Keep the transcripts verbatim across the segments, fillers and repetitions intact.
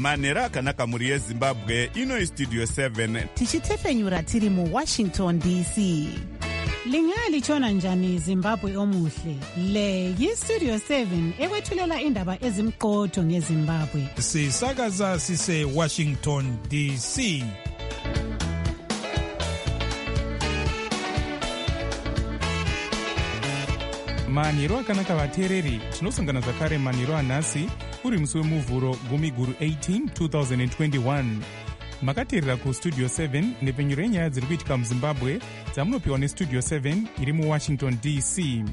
manhero akanaka mhuri yezimbabwe. Ino istudio seven tichitefenyura tiri muwashington D C. Lingalitshona njani Zimbabwe omuhle? Le yistudio seven ekwethulela indaba ezimqotho ngeZimbabwe. Sisakaza sise Washington D C. Manhero akanaka vateereri, tinosangana zvakare manhero anhasi uri musi wemuvhuro gumi guru eighteen twenty twenty-one. Makateerera kustudio seven nepenyuro yenyaya dziri kuitika muzimbabwe dzamunopiwa nestudio seven iri muwashington D C.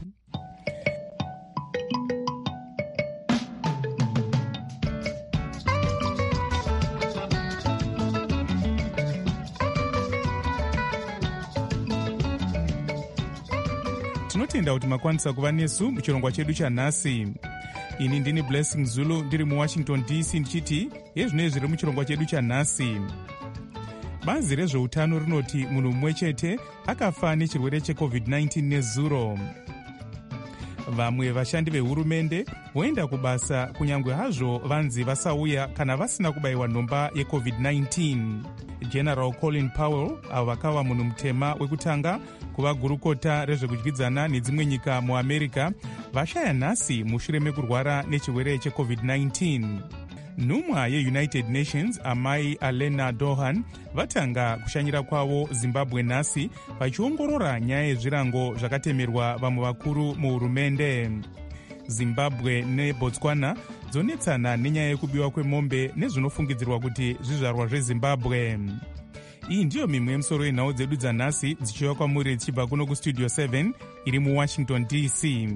Tinotenda kuti makwanisa kuva nesu muchirongwa chedu chanhasi. Ini ndini Blessing Zulu ndiri muwashington D C ndichiti yezvinei zviri muchirongwa chedu chanhasi. Bazi rezveutano rinoti munhu mumwe chete akafa nechirwere checovid nineteen nezuro. Vamwe vashandi vehurumende voenda kubasa kunyange hazvo vanzi vasauya kana vasina kubayiwa nhomba yecovid nineteen. General Colin Powell, avo vakava munhu mutema wekutanga kuva gurukota rezvekudyidzana nedzimwe nyika muAmerica, vashaya nhasi mushure mekurwara nechirwere checovid nineteen. Nhumwa yeUnited Nations amai Alena Dohan vatanga kushanyira kwavo Zimbabwe nhasi vachiongorora nyaya yezvirango zvakatemerwa vamwe vakuru muhurumende. Zimbabwe neBotswana dzonetsana nenyaya yekubiwa kwemombe nezvinofungidzirwa kuti zvizvarwa zveZimbabwe. Iyi ndiyo mimwe yemusoro yenhau dzedu dzanhasi dzichiuya kwamuri dzichibva kuno kustudio seven iri muwashington D C.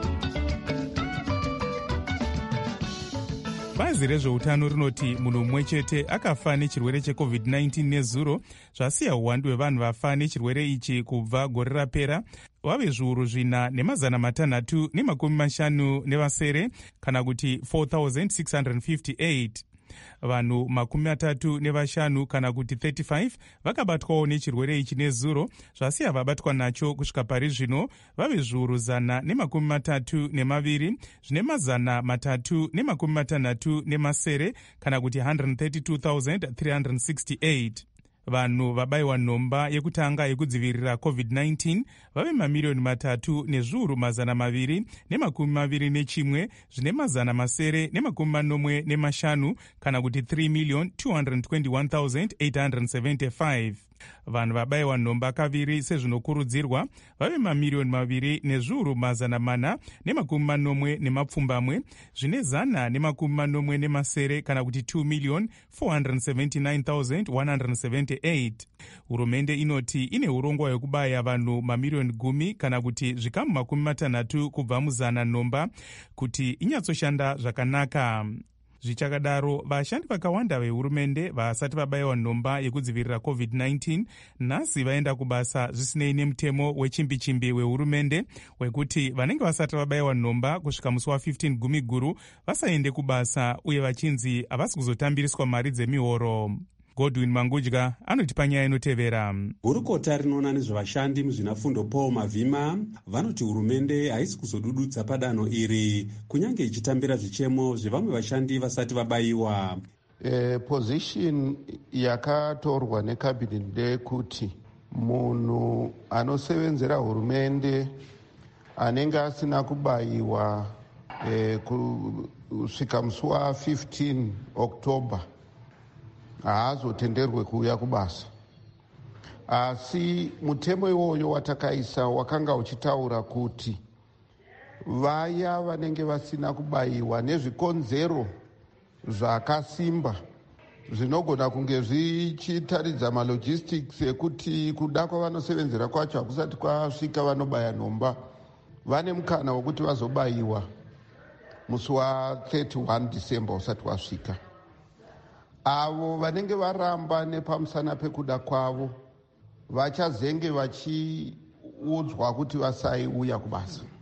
Bazi rezveutano rinoti munhu mumwe chete akafa nechirwere checovid nineteen nezuro, zvasiya uwandu hwevanhu vafa nechirwere ichi kubva gore rapera vave zviuru zvina nemazana matanhatu nemakumi mashanu nevasere kana kuti four thousand six hundred fifty-eight. Vanhu makumi matatu nevashanu kana kuti thirty-five vakabatwawo nechirwere ichi nezuro, zvasiya vabatwa nacho kusvika pari zvino vave zviuru zana nemakumi matatu nemaviri zvine mazana matatu nemakumi matanhatu nemasere kana kuti one hundred thirty-two thousand three hundred sixty-eight. Vanhu vabayiwa nhomba yekutanga yekudzivirira covid nineteen vave mamiriyoni matatu nezviuru mazana maviri nemakumi maviri nechimwe zvine mazana masere nemakumi manomwe nemashanu kana kuti three million two hundred twenty-one thousand eight hundred seventy-five. Vanhu vabayiwa nhomba kaviri sezvinokurudzirwa vave mamiriyoni maviri nezviuru mazana mana nemakumi manomwe nemapfumbamwe zvine zana nemakumi manomwe nemasere kana kuti two million four hundred seventy-nine thousand one hundred seventy-eight. Hurumende inoti ine urongwa hwekubaya vanhu mamiriyoni gumi kana kuti zvikamu makumi matanhatu kubva muzana nhomba kuti inyatsoshanda zvakanaka. Zvichakadaro, vashandi vakawanda vehurumende vasati vabayiwa nhomba yekudzivirira covid nineteen nhasi vaenda kubasa zvisinei nemutemo wechimbi-chimbi wehurumende wekuti vanenge vasati vabayiwa nhomba kusvika musi wa15 gumi guru vasaende kubasa uye vachinzi havasi kuzotambiriswa mari dzemihoro. Godwin Mangudya anotipa nyaya inotevera. Gurukota rinoona nezvevashandi muzvinafundo Paul Mavhima vanoti hurumende haisi kuzodududza padanho iri kunyange ichitambira zvichemo zvevamwe vashandi vasati vabayiwa. E, position yakatorwa necabinet ndeyekuti munhu anosevenzera hurumende anenge asina kubayiwa e, kusvika musi wa15 October haazotenderwe kuuya kubasa. Asi mutemo iwoyo watakaisa wakanga uchitaura kuti vaya vanenge vasina kubayiwa nezvikonzero zvakasimba zvinogona kunge zvichitaridza malogistics ekuti kuda kwavanosevenzera kwacho hakusati kwasvika vanobaya nhomba, vane mukana wekuti vazobayiwa musi wa31 December usati wasvika. Avo vanenge varamba nepamusana pekuda kwavo vachazenge vachiudzwa kuti vasaiuya kubasa.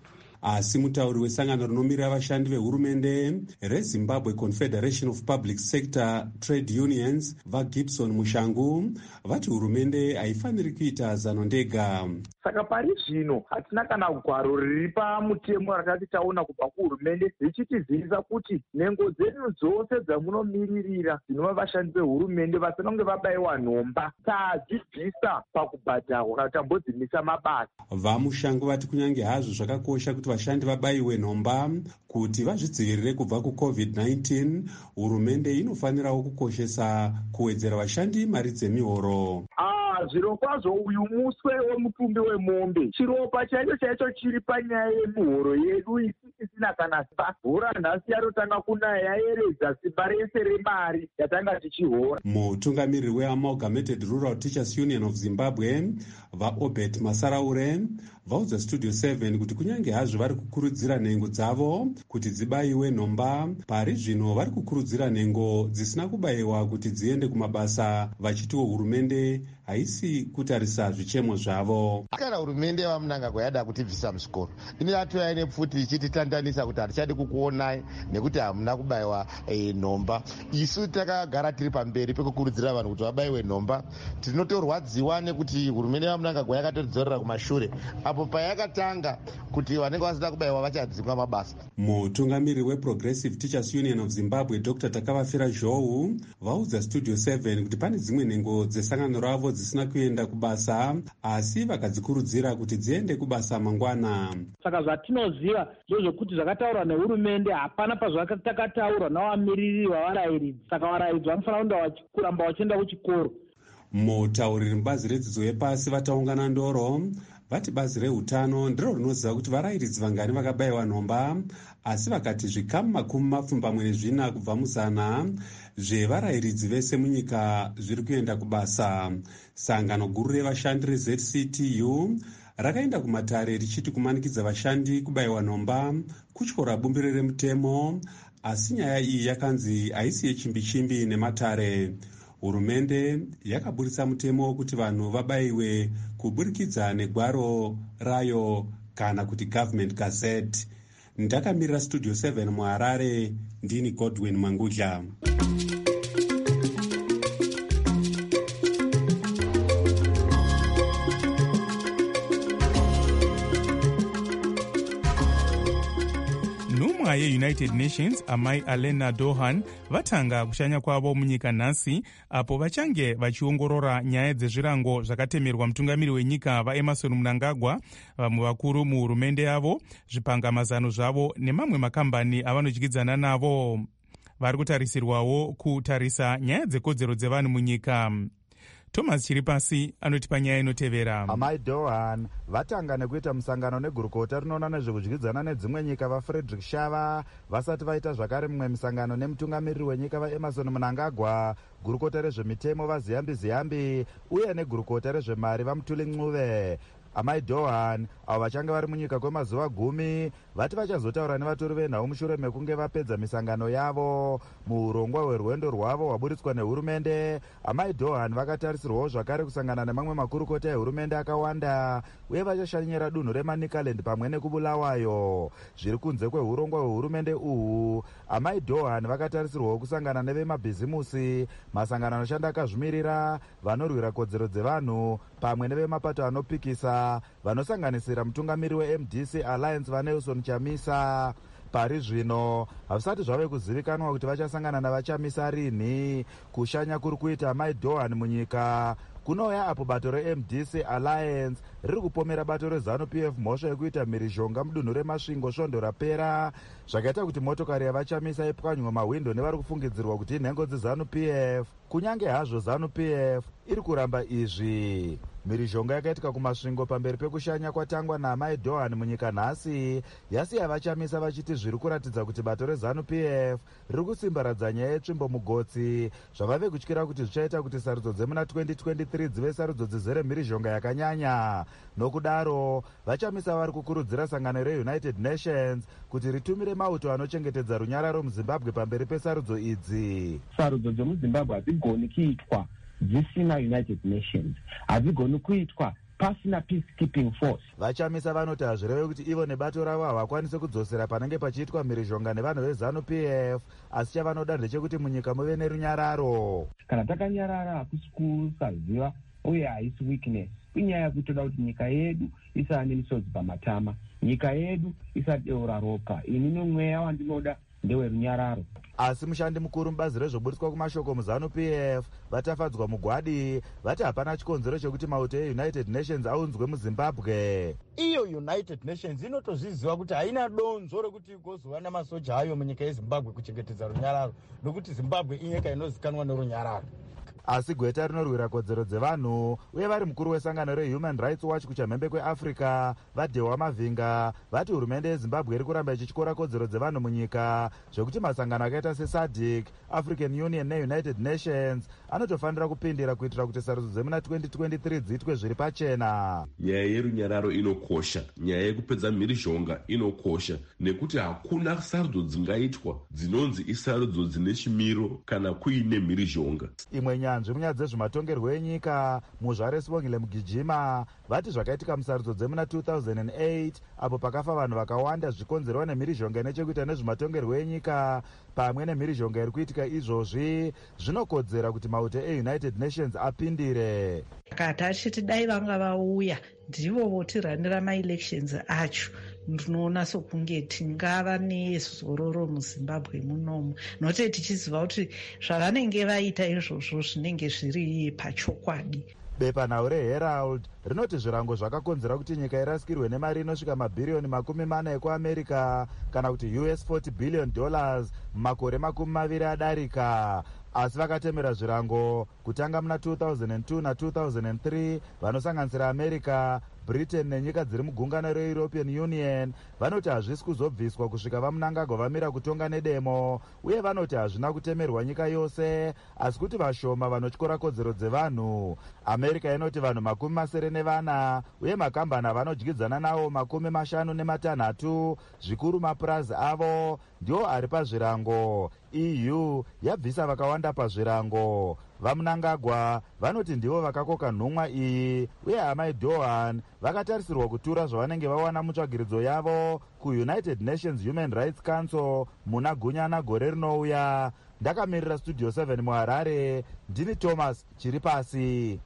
Asi mutauri wesangano rinomirira vashandi vehurumende reZimbabwe Confederation of Public Sector Trade Unions vaGibson Mushangu vati hurumende haifaniri kuita zano ndega. Saka pari zvino hatina kana gwaro riri pamutemo rakati taona kubva kuhurumende richitizivisa kuti nhengo dzenyu dzose dzamunomiririra dzinova vashandi vehurumende vasina kunge vabayiwa nhomba tadzibvisa pakubhadharwa kana tambodzimisa mabasa. VaMushangu vati kunyange hazvo zvakakosha kuti vashandi vabayiwe nhomba kuti vazvidzivirire kubva kucovid nineteen, hurumende inofanirawo kukoshesa kuwedzera vashandi mari dzemihoro. Ah, zviro kwazvo uyu muswe wemutumbi wemombe, chiropa chaicho chaicho chiri panyaya yemihoro yedu isisina kana simba. Mvura nhasi yarotanga kunaya yayeredza simba rese remari yatanga tichihora. Mutungamiriri weAmalgamated Rural Teachers Union of Zimbabwe vaObert Masaraure vaudza Studio seven kuti kunyange hazvo vari kukurudzira nhengo dzavo kuti dzibayiwe nhomba, pari zvino vari kukurudzira nhengo dzisina kubayiwa kuti dziende kumabasa, vachitiwo hurumende haisi kutarisa zvichemo zvavo. Kana hurumende yaMnangagwa yada kutibvisa muchikoro, inotoya ine pfuti ichititandanisa kuti hatichadi kukuonai nekuti hamuna kubayiwa nhomba. Isu takagara tiri pamberi pekukurudzira vanhu kuti vabayiwe nhomba. Tinotorwadziwa nekuti hurumende yaMnangagwa yakatodzorera kumashure apo payakatanga kuti vanenge vasina kubayiwa vachadzimwa mabasa. Mutungamiriri weProgressive Teachers Union of Zimbabwe Doctor Takavafira Zhou vaudza Studio seven kuti pane dzimwe nhengo dzesangano ravo dzisina kuenda kubasa asi vakadzikurudzira kuti dziende kubasa mangwana. Saka zvatinoziva ndezvekuti zvakataurwa nehurumende hapana pazvakataurwa navamiriri vavarayiridzi. Saka varayiridzi vanofanira kuramba vachienda kuchikoro. Mutauriri mubazi redzidzo yepasi vataungana ndoro vati bazi reutano ndiro rinoziva kuti varayiridzi vangani vakabayiwa nhomba, asi vakati zvikamu makumi mapfumbamwe nezvina kubva muzana zvevarayiridzi vese munyika zviri kuenda kubasa. Sangano guru revashandi reZ C T U rakaenda kumatare richiti kumanikidza vashandi kubayiwa nhomba kutyora bumbiro remutemo, asi nyaya iyi yakanzi haisi yechimbi-chimbi nematare. Hurumende yakaburitsa mutemo wokuti vanhu vabayiwe kuburikidza negwaro rayo kana kuti Government Gazette. Ndakamirira Studio seven muHarare, ndini Godwin Mangudla. Nhumwa yeUnited Nations amai Alena Dohan vatanga kushanya kwavo munyika nhasi apo vachange vachiongorora nyaya dzezvirango zvakatemerwa mutungamiri wenyika vaEmmerson Mnangagwa, vamwe vakuru muhurumende yavo, zvipangamazano zvavo nemamwe makambani avanodyidzana navo. Vari kutarisirwawo kutarisa nyaya dzekodzero dzevanhu munyika. Thomas Chiripasi anotipa nyaya inotevera. Amai Dohan vatanga nekuita musangano negurukota rinoona nezvekudyidzana nedzimwe nyika vaFrederick Shava vasati vaita zvakare mumwe misangano nemutungamiriri wenyika vaEmmerson Mnangagwa, gurukota rezvemitemo vaZiyambi Ziyambi uye negurukota rezvemari vaMutuli Ncuve. Amai Dohan avo vachange vari munyika kwemazuva gumi vati vachazotaura nevatori venhau mushure mekunge vapedza misangano yavo. Muurongwa hwerwendo rwavo hwaburitswa nehurumende, Amai Dohan vakatarisirwawo zvakare kusangana nemamwe makurukota ehurumende akawanda uye vachashanyira dunhu reManicaland pamwe nekubulawayo. Zviri kunze kweurongwa hwehurumende uhu, Amai Dohan vakatarisirwawo kusangana nevemabhizimusi, masangano anoshanda akazvimirira, vanorwira kodzero dzevanhu pamwe nevemapato anopikisa, vanosanganisira mutungamiri weM D C Alliance vaNelson Chamisa. Pari zvino hazvisati zvave kuzivikanwa kuti vachasangana navachamisa rini. Kushanya kuri kuita Amai Dohan munyika kunouya apo bato reM D C Alliance riri kupomera bato reZANU P F mhosva yekuita mhirizhonga mudunhu reMasvingo svondo rapera, zvakaita kuti motokari yavachamisa ipwanywa mahwindo nevari kufungidzirwa kuti inhengo dzeZANU P F. Kunyange hazvo ZANU P F iri kuramba izvi. Mhirizhonga yakaitika kuMasvingo pamberi pekushanya kwatangwa naAmai Dohan munyika nhasi yasiya vachamisa vachiti zviri kuratidza kuti bato reZANU P F riri kusimbaradza nyaya yetsvimbo mugotsi, zvavave kutyira kuti zvichaita kuti sarudzo dzemuna twenty twenty-three dzive sarudzo dzizere mhirizhonga yakanyanya. Nokudaro vachamisa vari kukurudzira sangano reUnited Nations kuti ritumire mauto anochengetedza runyararo muZimbabwe pamberi pesarudzo idzi. Sarudzo dzemuZimbabwe hadzigoni kuitwa dzisina United Nations, hadzigoni kuitwa pasina peacekeeping force. Vachamisa vanoti hazvireve kuti ivo nebato ravo havakwanise kudzosera panenge pachiitwa mhirizhonga nevanhu veZANU-P F, asi chavanoda ndechekuti munyika muve nerunyararo. Kana takanyarara hakusi kusaziva uye haisi weakness, inyaya yekuti toda kuti nyika yedu isava nemisodzi pamatama, nyika yedu isadeura ropa. Ini nomweya wandinoda ndewerunyararo. Asi mushandi mukuru mubazi rezvoburitswa kumashoko muZANU-P F vatafadzwa mugwadi vati hapana chikonzero chekuti mauto eUnited Nations aunzwe muZimbabwe. Iyo United Nations inotozviziva kuti haina donzo rekuti igozova namasoja ayo munyika yeZimbabwe kuchengetedza runyararo, nokuti Zimbabwe inyika inozikanwa nerunyararo. Asi gweta rinorwira kodzero dzevanhu uye vari mukuru wesangano reHuman Rights Watch kuchamhembe kweAfrica vaDhewa Mavhinga vati hurumende yeZimbabwe iri kuramba ichityora kodzero dzevanhu munyika, zvekuti masangano akaita seSADC, African Union neUnited Nations anotofanira kupindira kuitira kuti sarudzo dzemuna twenty twenty-three dziitwe zviri pachena. Nyaya yerunyararo inokosha, nyaya yekupedza mhirizhonga inokosha, nekuti hakuna sarudzo dzingaitwa dzinonzi isarudzo dzine chimiro kana kuine mhirizhonga. Imwe nyanzvi munyaya dzezvematongerwo enyika muzvare Sibongile Mugijima vati zvakaitika musarudzo dzemuna two thousand eight apo pakafa vanhu vakawanda zvikonzerwa nemhirizhonga inechekuita nezvematongerwo enyika pamwe nemhirizhonga iri kuitika izvozvi zvinokodzera kuti mauto eUnited Nations apindire. Kati achiti dai vanga vauya ndivo votiranira maelections acho, ndinoona sokunge tingava nezororo muZimbabwe munomu, nokuti tichiziva kuti zvavanenge vaita izvozvo zvinenge zviri pachokwadi. Bepanhau reHerald rinoti zvirango zvakakonzera kuti nyika irasikirwe nemari inosvika mabhiriyoni makumi mana ekuAmerica kana kuti U S forty billion dollars mumakore makumi maviri adarika. Asi vakatemera zvirango kutanga muna two thousand two na two thousand three vanosanganisira America, Britain nenyika dziri mugungano reEuropean Union vanoti hazvisi kuzobviswa kusvika vaMnangagwa vamira kutonga nedemo, uye vanoti hazvina kutemerwa nyika yose asi kuti vashoma vanotyora kodzero dzevanhu. America inoti vanhu makumi masere nevana uye makambani vanodyidzana nawo makumi mashanu nematanhatu zvikuru mapurazi avo ndiwo ari pazvirango. E U yabvisa vakawanda pazvirango. VaMnangagwa vanoti ndivo vakakoka nhumwa iyi uye Amai Dohan vakatarisirwa kutura zvavanenge vawana mutsvagiridzo yavo kuUnited Nations Human Rights Council muna gunyana gore rinouya. Ndakamirira Studio seven muHarare, ndini Thomas Chiripasi.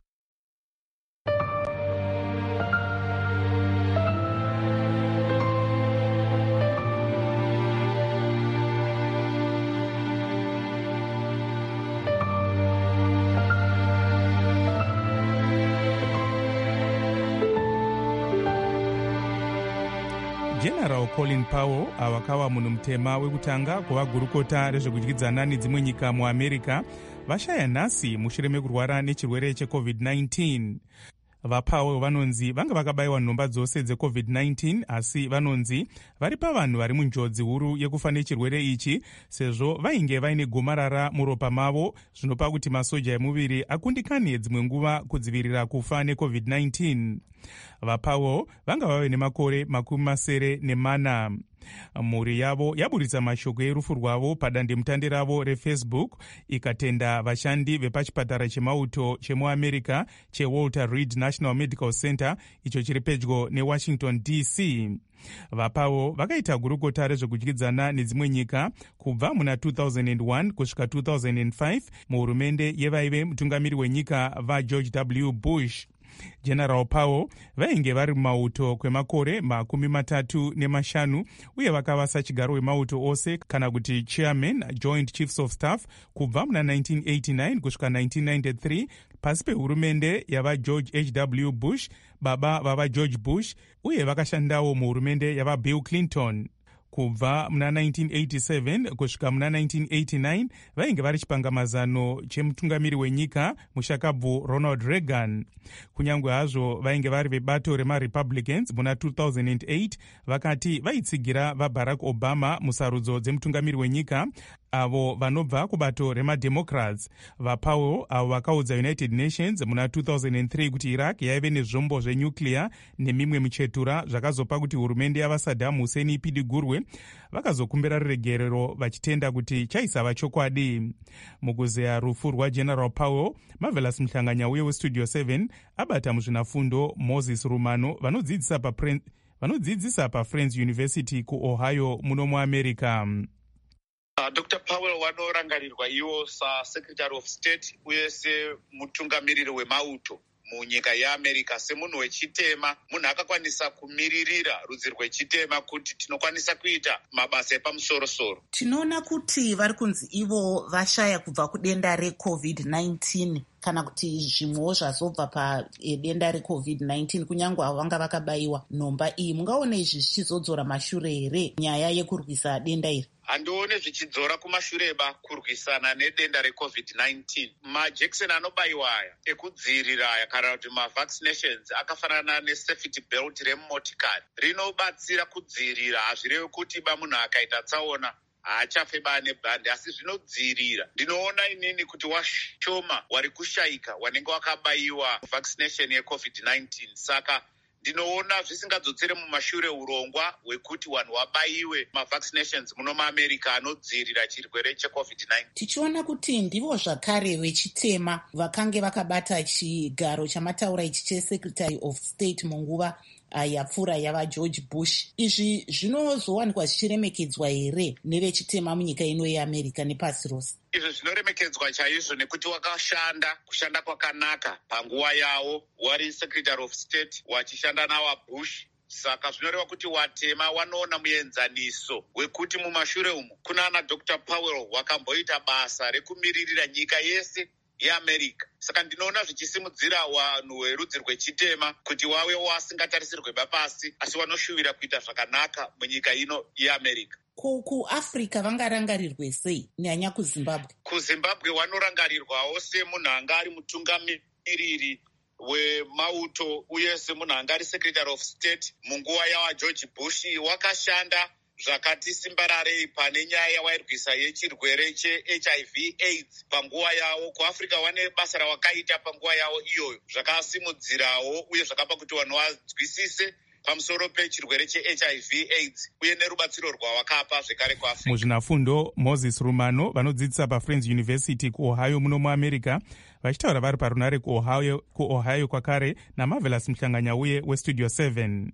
General Colin Powell avakawa munhu mutema wekutanga kuvagurukota rezvekudyidzana nedzimwe nyika muAmerica vashaya nhasi mushure mekurwara nechirwere checovid nineteen. VaPowell vanonzi vanga vakabayiwa nhomba dzose dzecovid nineteen asi vanonzi vari pavanhu vari munjodzi huru yekufa nechirwere ichi sezvo vainge vaine gomarara muropa mavo zvinopa kuti masoja emuviri akundikane dzimwe nguva kudzivirira kufa necovid nineteen. VaPowell vanga vave nemakore makumi masere nemana. Mhuri yavo yaburitsa mashoko erufu rwavo padandemutande ravo reFacebook ikatenda vashandi vepachipatara chemauto chemuAmerica cheWalter Reed National Medical Center icho chiri pedyo neWashington D C. VaPowell vakaita gurukota rezvekudyidzana nedzimwe nyika kubva muna two thousand one kusvika two thousand five muhurumende yevaive mutungamiri wenyika vaGeorge W Bush. General Powell vainge vari mumauto kwemakore makumi matatu nemashanu uye vakava sachigaro wemauto ose kana kuti chairman Joint Chiefs of Staff kubva muna nineteen eighty-nine kusvika nineteen ninety-three pasi pehurumende yavaGeorge H W Bush, baba vavaGeorge Bush, uye vakashandawo muhurumende yavaBill Clinton. Kubva muna nineteen eighty-seven kusvika muna nineteen eighty-nine vainge vari chipangamazano chemutungamiri wenyika mushakabvu Ronald Reagan. Kunyange hazvo vainge vari vebato remaRepublicans muna two thousand eight vakati vaitsigira vaBarack Obama musarudzo dzemutungamiri wenyika, avo vanobva kubato remademocrats. VaPowell avo vakaudza United Nations muna two thousand three kuti Iraq yaive nezvombo zvenyuclear nemimwe michetura zvakazopa kuti hurumende yavaSaddam Hussein ipidigurwe. Vakazokumbira ruregerero vachitenda kuti chaisava chokwadi. Mukuzeya rufu rwaGeneral Powell, Marvelous Mhlanganya uye weStudio seven abata muzvinafundo Moses Rumano vanodzidzisa pa vanodzidzisa paFriends University kuOhio muno muAmerica. Uh, Doctor Powell wanorangarirwa iwo saSecretary of State uye semutungamiriri wemauto munyika yeAmerica, semunhu wechitema, munhu akakwanisa kumiririra rudzi rwechitema kuti tinokwanisa kuita mabasa epamusoro-soro. Tinoona kuti vari kunzi ivo vashaya kubva kudenda recovid nineteen kana kuti zvimwewo zvazobva padenda recovid nineteen kunyange avo vanga vakabayiwa nhomba iyi. Mungaona izvi zvichizodzora mashure here nyaya yekurwisa denda iri? Handione zvichidzora kumashureba kurwisana nedenda recovid nineteen. Majekiseni anobayiwa aya ekudzivirira aya kana kuti mavaccinations akafanana nesafety belt remumotikari rinobatsira kudzivirira. Hazvirevi kuti ba munhu akaita tsaona haachafe bane bhande, asi zvinodzivirira. Ndinoona inini kuti washoma wari kushayika wanenge wakabayiwa vaccination yecovid nineteen. Saka ndinoona zvisingadzotsere mumashure urongwa hwekuti vanhu vabayiwe mavaccinations muno muAmerica anodzivirira chirwere checovid nineteen. Tichiona kuti ndivo zvakare vechitema vakange vakabata chigaro chamataura ichi cheSecretary of State munguva yapfuura yava George Bush. Izvi zvinozowanikwa zvichiremekedzwa here nevechitema munyika ino yeAmerica nepasi rose? Izvo zvinoremekedzwa chaizvo nekuti wakashanda kushanda kwakanaka panguva yavo wari Secretary of State wachishanda navaBush. Saka zvinoreva kuti watema wanoona muenzaniso wekuti mumashure umu kuna na Doctor Powell wakamboita basa rekumiririra nyika yese yeAmerica. Saka ndinoona zvichisimudzira vanhu verudzi rwechitema kuti wave wasingatarisirwe bapasi asi wanoshuvira kuita zvakanaka munyika ino yeAmerica. KuAfrica vangarangarirwe sei nyanya kuZimbabwe? KuZimbabwe wanorangarirwawo semunhu anga ari mutungamiriri wemauto uye semunhu anga ari Secretary of State munguva yavaGeorge Bush. Wakashanda zvakati simbararei pane nyaya yawairwisa yechirwere cheH I V AIDS panguva yavo. KuAfrica vane basa ravakaita panguva yavo iyoyo zvakasimudzirawo uye zvakapa kuti vanhu vazwisise pamusoro pechirwere cheH I V AIDS uye nerubatsiro rwavakapa zvekare kuAfrica. Muzvinafundo Moses Rumano vanodzidzisa paFriends University kuOhio muno muAmerica vachitaura vari parunare kuOhio, kuOhio kwakare naMarvelous Mhlanganya uye weStudio seven.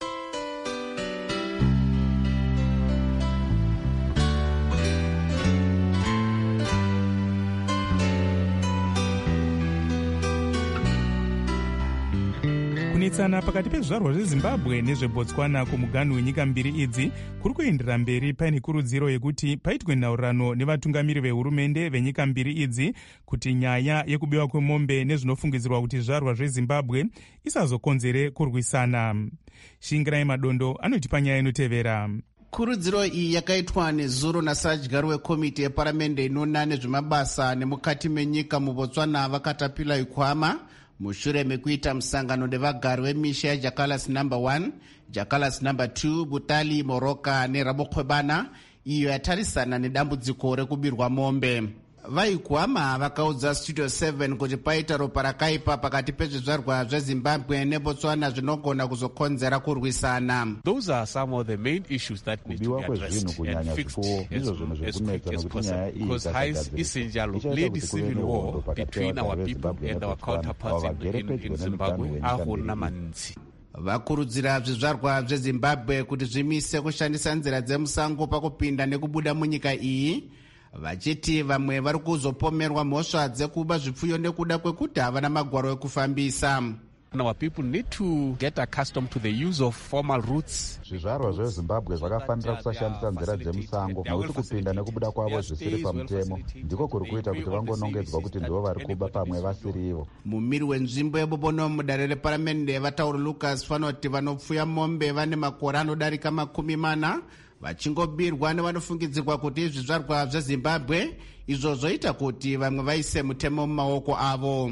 Kunetsana pakati pezvarwa zveZimbabwe nezveBotswana kumuganhu wenyika mbiri idzi kuri kuendera mberi paine kurudziro yekuti paitwe nhaurirano nevatungamiri vehurumende venyika mbiri idzi kuti nyaya yekubiwa kwemombe nezvinofungidzirwa kuti zvarwa zveZimbabwe isazokonzere kurwisana. Shingirai Madondo anotipa nyaya inotevera. Kurudziro iyi yakaitwa nezuro nasadyari wekomiti yeparamende inoona nezvemabasa nemukati menyika muBotswana vakatapila ikwama mushure mekuita musangano nevagari wemisha yaJacalas number one, Jacalas number two, Butali, Moroka neRabokwebana iyo yatarisana nedambudziko rekubirwa mombe. Vaikwama vakaudza Studio seven kuti paita ropa rakaipa pakati pezvizvarwa zveZimbabwe neBotswana zvinogona kuzokonzera kurwisana. Those are some of the main issues that need to be addressed and fixed as, as quick as possible, because highs essentially led civil war between our people and our counterparts in, in, in Zimbabwe ahuna manzi. Vakurudzira zvizvarwa zveZimbabwe kuti zvimise kushandisa nzira dzemusango pakupinda nekubuda munyika iyi, vachiti vamwe vari kuzopomerwa mhosva dzekuba zvipfuyo nekuda kwekuti havana magwaro ekufambisa. Our people need to get accustomed to the use of formal routes. Zvizvarwa zveZimbabwe zvakafanira kusashandisa nzira dzemusango nokuti kupinda nekubuda kwavo zvisiri pamutemo ndiko kuri kuita kuti vangonongedzwa kuti ndivo vari kuba pamwe vasiri ivo. Mumiri wenzvimbo yebobono mudare reparamende vatauri Lucas vanoti vanopfuya mombe vane makore anodarika makumi mana vachingobirwa nevanofungidzirwa kuti zvizvarwa zveZimbabwe izvo zvoita kuti vamwe vaise mutemo mumaoko avo. Muma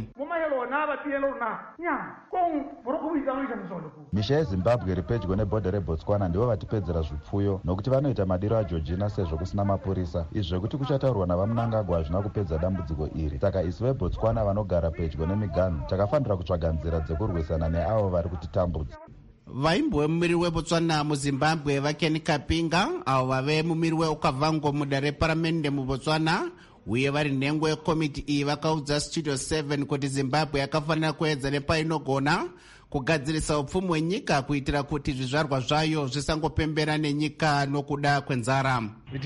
misha yezimbabwe iri pedyo nebhodha rebotswana ndivo vatipedzera zvipfuyo nokuti vanoita madiro ageorgina sezvo kusina mapurisa. izvi zvekuti kuchataurwa navamunangagwa hazvina kupedza dambudziko iri. saka isu vebotswana vanogara pedyo nemiganhu takafanira kutsvaga nzira dzekurwisana neavo vari kutitambudza. vaimbo vemumiri webotswana muzimbabwe vakeni kapinga avo vave mumiri weukavhango muda reparamende mubotswana uye vari nhengo yekomiti iyi vakaudza studio seven kuti zimbabwe yakafanira kuedza nepainogona kugadzirisa upfumi hwenyika kuitira kuti zvizvarwa zvayo zvisangopembera nenyika nokuda kwenzara.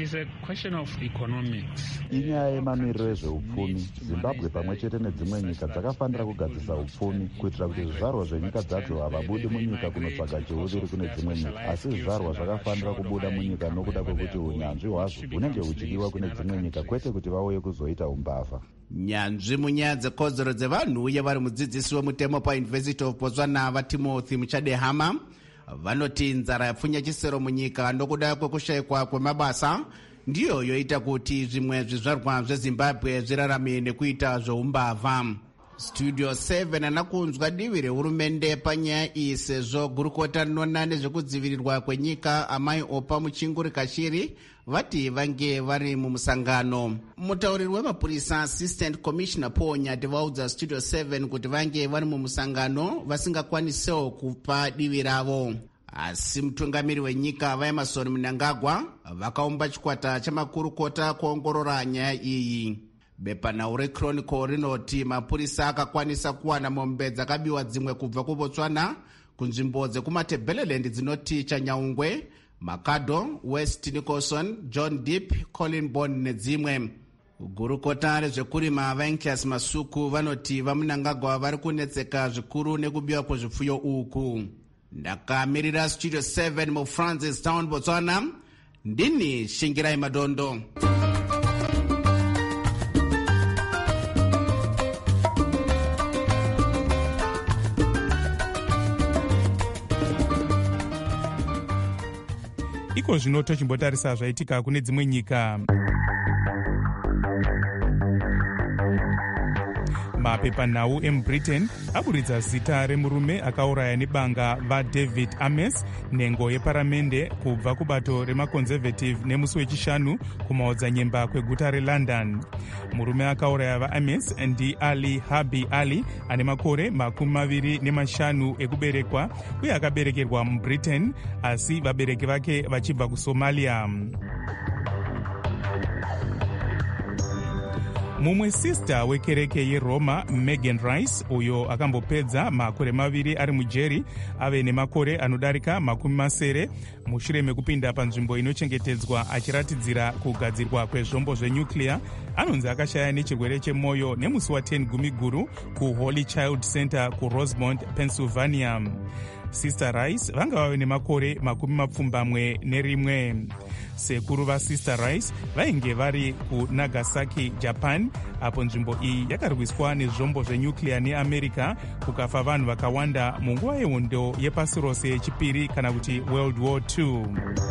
inyaya yemamiriro ezveupfumi. zimbabwe pamwe chete nedzimwe nyika dzakafanira kugadzirisa upfumi kuitira kuti zvizvarwa zvenyika dzacho havabudi munyika kunotsvaga chiuviri kune dzimwe nyika, asi zvizvarwa zvakafanira kubuda munyika nokuda kwekuti unyanzvi hwazvo hunenge huchidiwa kune dzimwe nyika, kwete kuti vauye kuzoita umbavha. nyanzvi munyaya dzekodzero dzevanhu uye vari mudzidzisi wemutemo pauniversity of botswana vatimothy muchadehama vanoti nzara yapfunya chisero munyika nokuda kwekushayikwa kwemabasa ndiyo yoita kuti zvimwe zvizvarwa zvezimbabwe zvirarame nekuita zveumbavha. studio seven ana kunzwa divi rehurumende panyaya iyi sezvo gurukota rinona nezvekudzivirirwa kwenyika amai opa muchinguri kashiri vati vange vari mumusangano. mutauriri wemapurisa assistant commissioner paul nyati vaudza studio seven kuti vange vari mumusangano vasingakwanisewo kupa divi ravo, asi mutungamiri wenyika vaemarson mnangagwa vakaumba chikwata chamakurukota kuongorora nyaya iyi. bepanhau rechronicle rinoti mapurisa akakwanisa kuwana mombe dzakabiwa dzimwe kubva kubotswana kunzvimbo dzekumatebeleland dzinoti chanyaungwe, makado, west nicholson, john deep, colin bond nedzimwe. gurukota rezvekurima vaenkias masuku vanoti vamunangagwa vari kunetseka zvikuru nekubiwa kwezvipfuyo uku. ndakamirira studio seven mufrancis town botswana, ndini shingirai madondo. iko zvino tochimbotarisa zvaitika kune dzimwe nyika. mapepanhau emubritain aburitsa zita remurume akauraya nebanga vaDavid Ames, nhengo yeparamende kubva kubato remaconservative nemusi wechishanu kumaodzanyemba kweguta relondon. murume akauraya vaAmes ndiali Habi Ali ane makore makumi maviri nemashanu ekuberekwa uye akaberekerwa mubritain asi vabereki vake vachibva kusomalia. mumwe sista wekereke yeroma Megan Rice uyo akambopedza makore maviri ari mujeri ave nemakore anodarika makumi masere mushure mekupinda panzvimbo inochengetedzwa achiratidzira kugadzirwa kwezvombo zvenyuclear anonzi akashaya nechirwere chemwoyo nemusi wa ten gumiguru kuHoly Child Center kuRosemont, Pennsylvania. sister Rice vanga vave nemakore makumi mapfumbamwe nerimwe. sekuru vasister Rice vainge vari kuNagasaki, Japan, apo nzvimbo iyi yakarwiswa nezvombo zvenyuclear neAmerica kukafa vanhu vakawanda munguva yehondo yepasi rose yechipiri kana kuti World War two.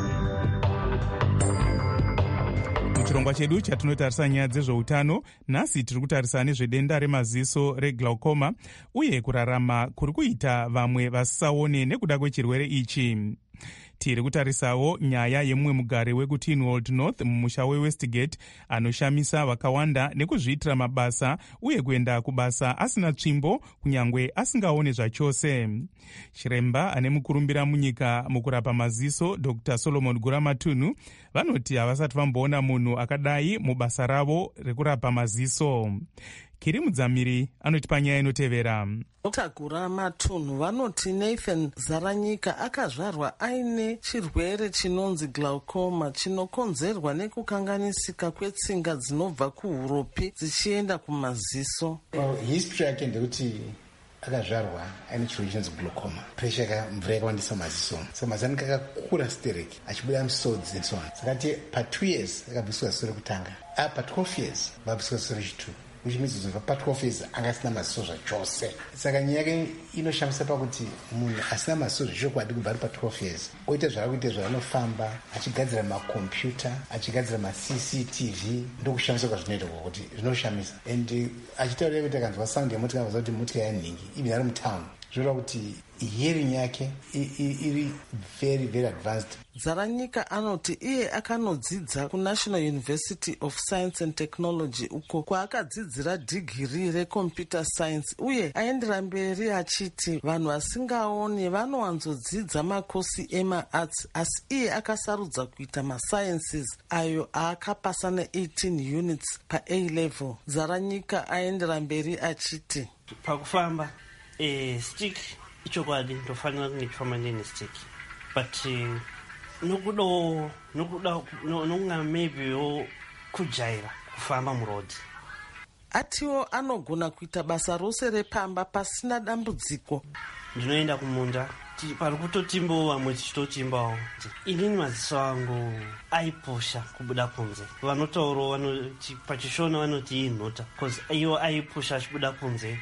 muchirongwa chedu chatinotarisa nyaya dzezveutano, nhasi tiri kutarisa nezvedenda remaziso reglaucoma uye kurarama kuri kuita vamwe vasisaone nekuda kwechirwere ichi. tiri kutarisawo nyaya yemumwe mugare wekuTinwold North mumusha weWestgate anoshamisa vakawanda nekuzviitira mabasa uye kuenda kubasa asina tsvimbo kunyange asingaone zvachose. chiremba ane mukurumbira munyika mukurapa maziso Dr Solomon Guramatunhu vanoti havasati vamboona munhu akadai mubasa ravo rekurapa maziso. Kiri Mudzamiri anoti panyaya inotevera. Dr Guramatunhu vanoti Nathan Zaranyika akazvarwa aine chirwere chinonzi glaucoma chinokonzerwa nekukanganisika kwetsinga dzinobva kuhuropi dzichienda kumaziso. Well, history yake ndekuti akazvarwa aine chirwere chinonzi glaucoma, presha yakamvura yakawandisa maziso, so maziso anenge akakura stereki achibuda misodzi and so on. Sakati pa two years akabviswa ziso rekutanga, apa twelve years vabviswa ziso rechitu. which means uzobva pa-twelve years anga asina maziso zvachose. Saka nyaya yake inoshamisa pakuti munhu asina maziso zvechokwadi kubva ari pa-twelve years oita zvara kuita zvaanofamba achigadzira makombiyuta achigadzira ma-C C T V ndokushamisa kwazvinoita kwakuti zvinoshamisa. And achitaurira kuti akanzwa sound yemotika avaza kuti motika yanhingi even ari mutown zvoreva kuti hearing yake iri very very advanced. Zaranyika anoti iye akanodzidza kuNational University of Science and Technology uko kwaakadzidzira dhigiri recomputer science uye aendera mberi achiti vanhu vasingaoni vanowanzodzidza makosi emaarts asi iye akasarudza kuita masciences ayo aakapasa ne-eighteen units pa-A level. Zaranyika aendera mberi achiti pakufamba eh, stick ichokwadi ndofanira kunge chifamba ndine stick but uh, nokudo nokuda nokunga maybe yo kujaira kufamba muroad. Atiwo anogona kuita basa rose repamba pasina dambudziko. Ndinoenda kumunda pari kutotimbawo vamwe tichitotimbawo. Inini maziso angu aipusha kubuda kunze. Vanotauro pachishona vanoti inhota because iwo aipusha achibuda kunze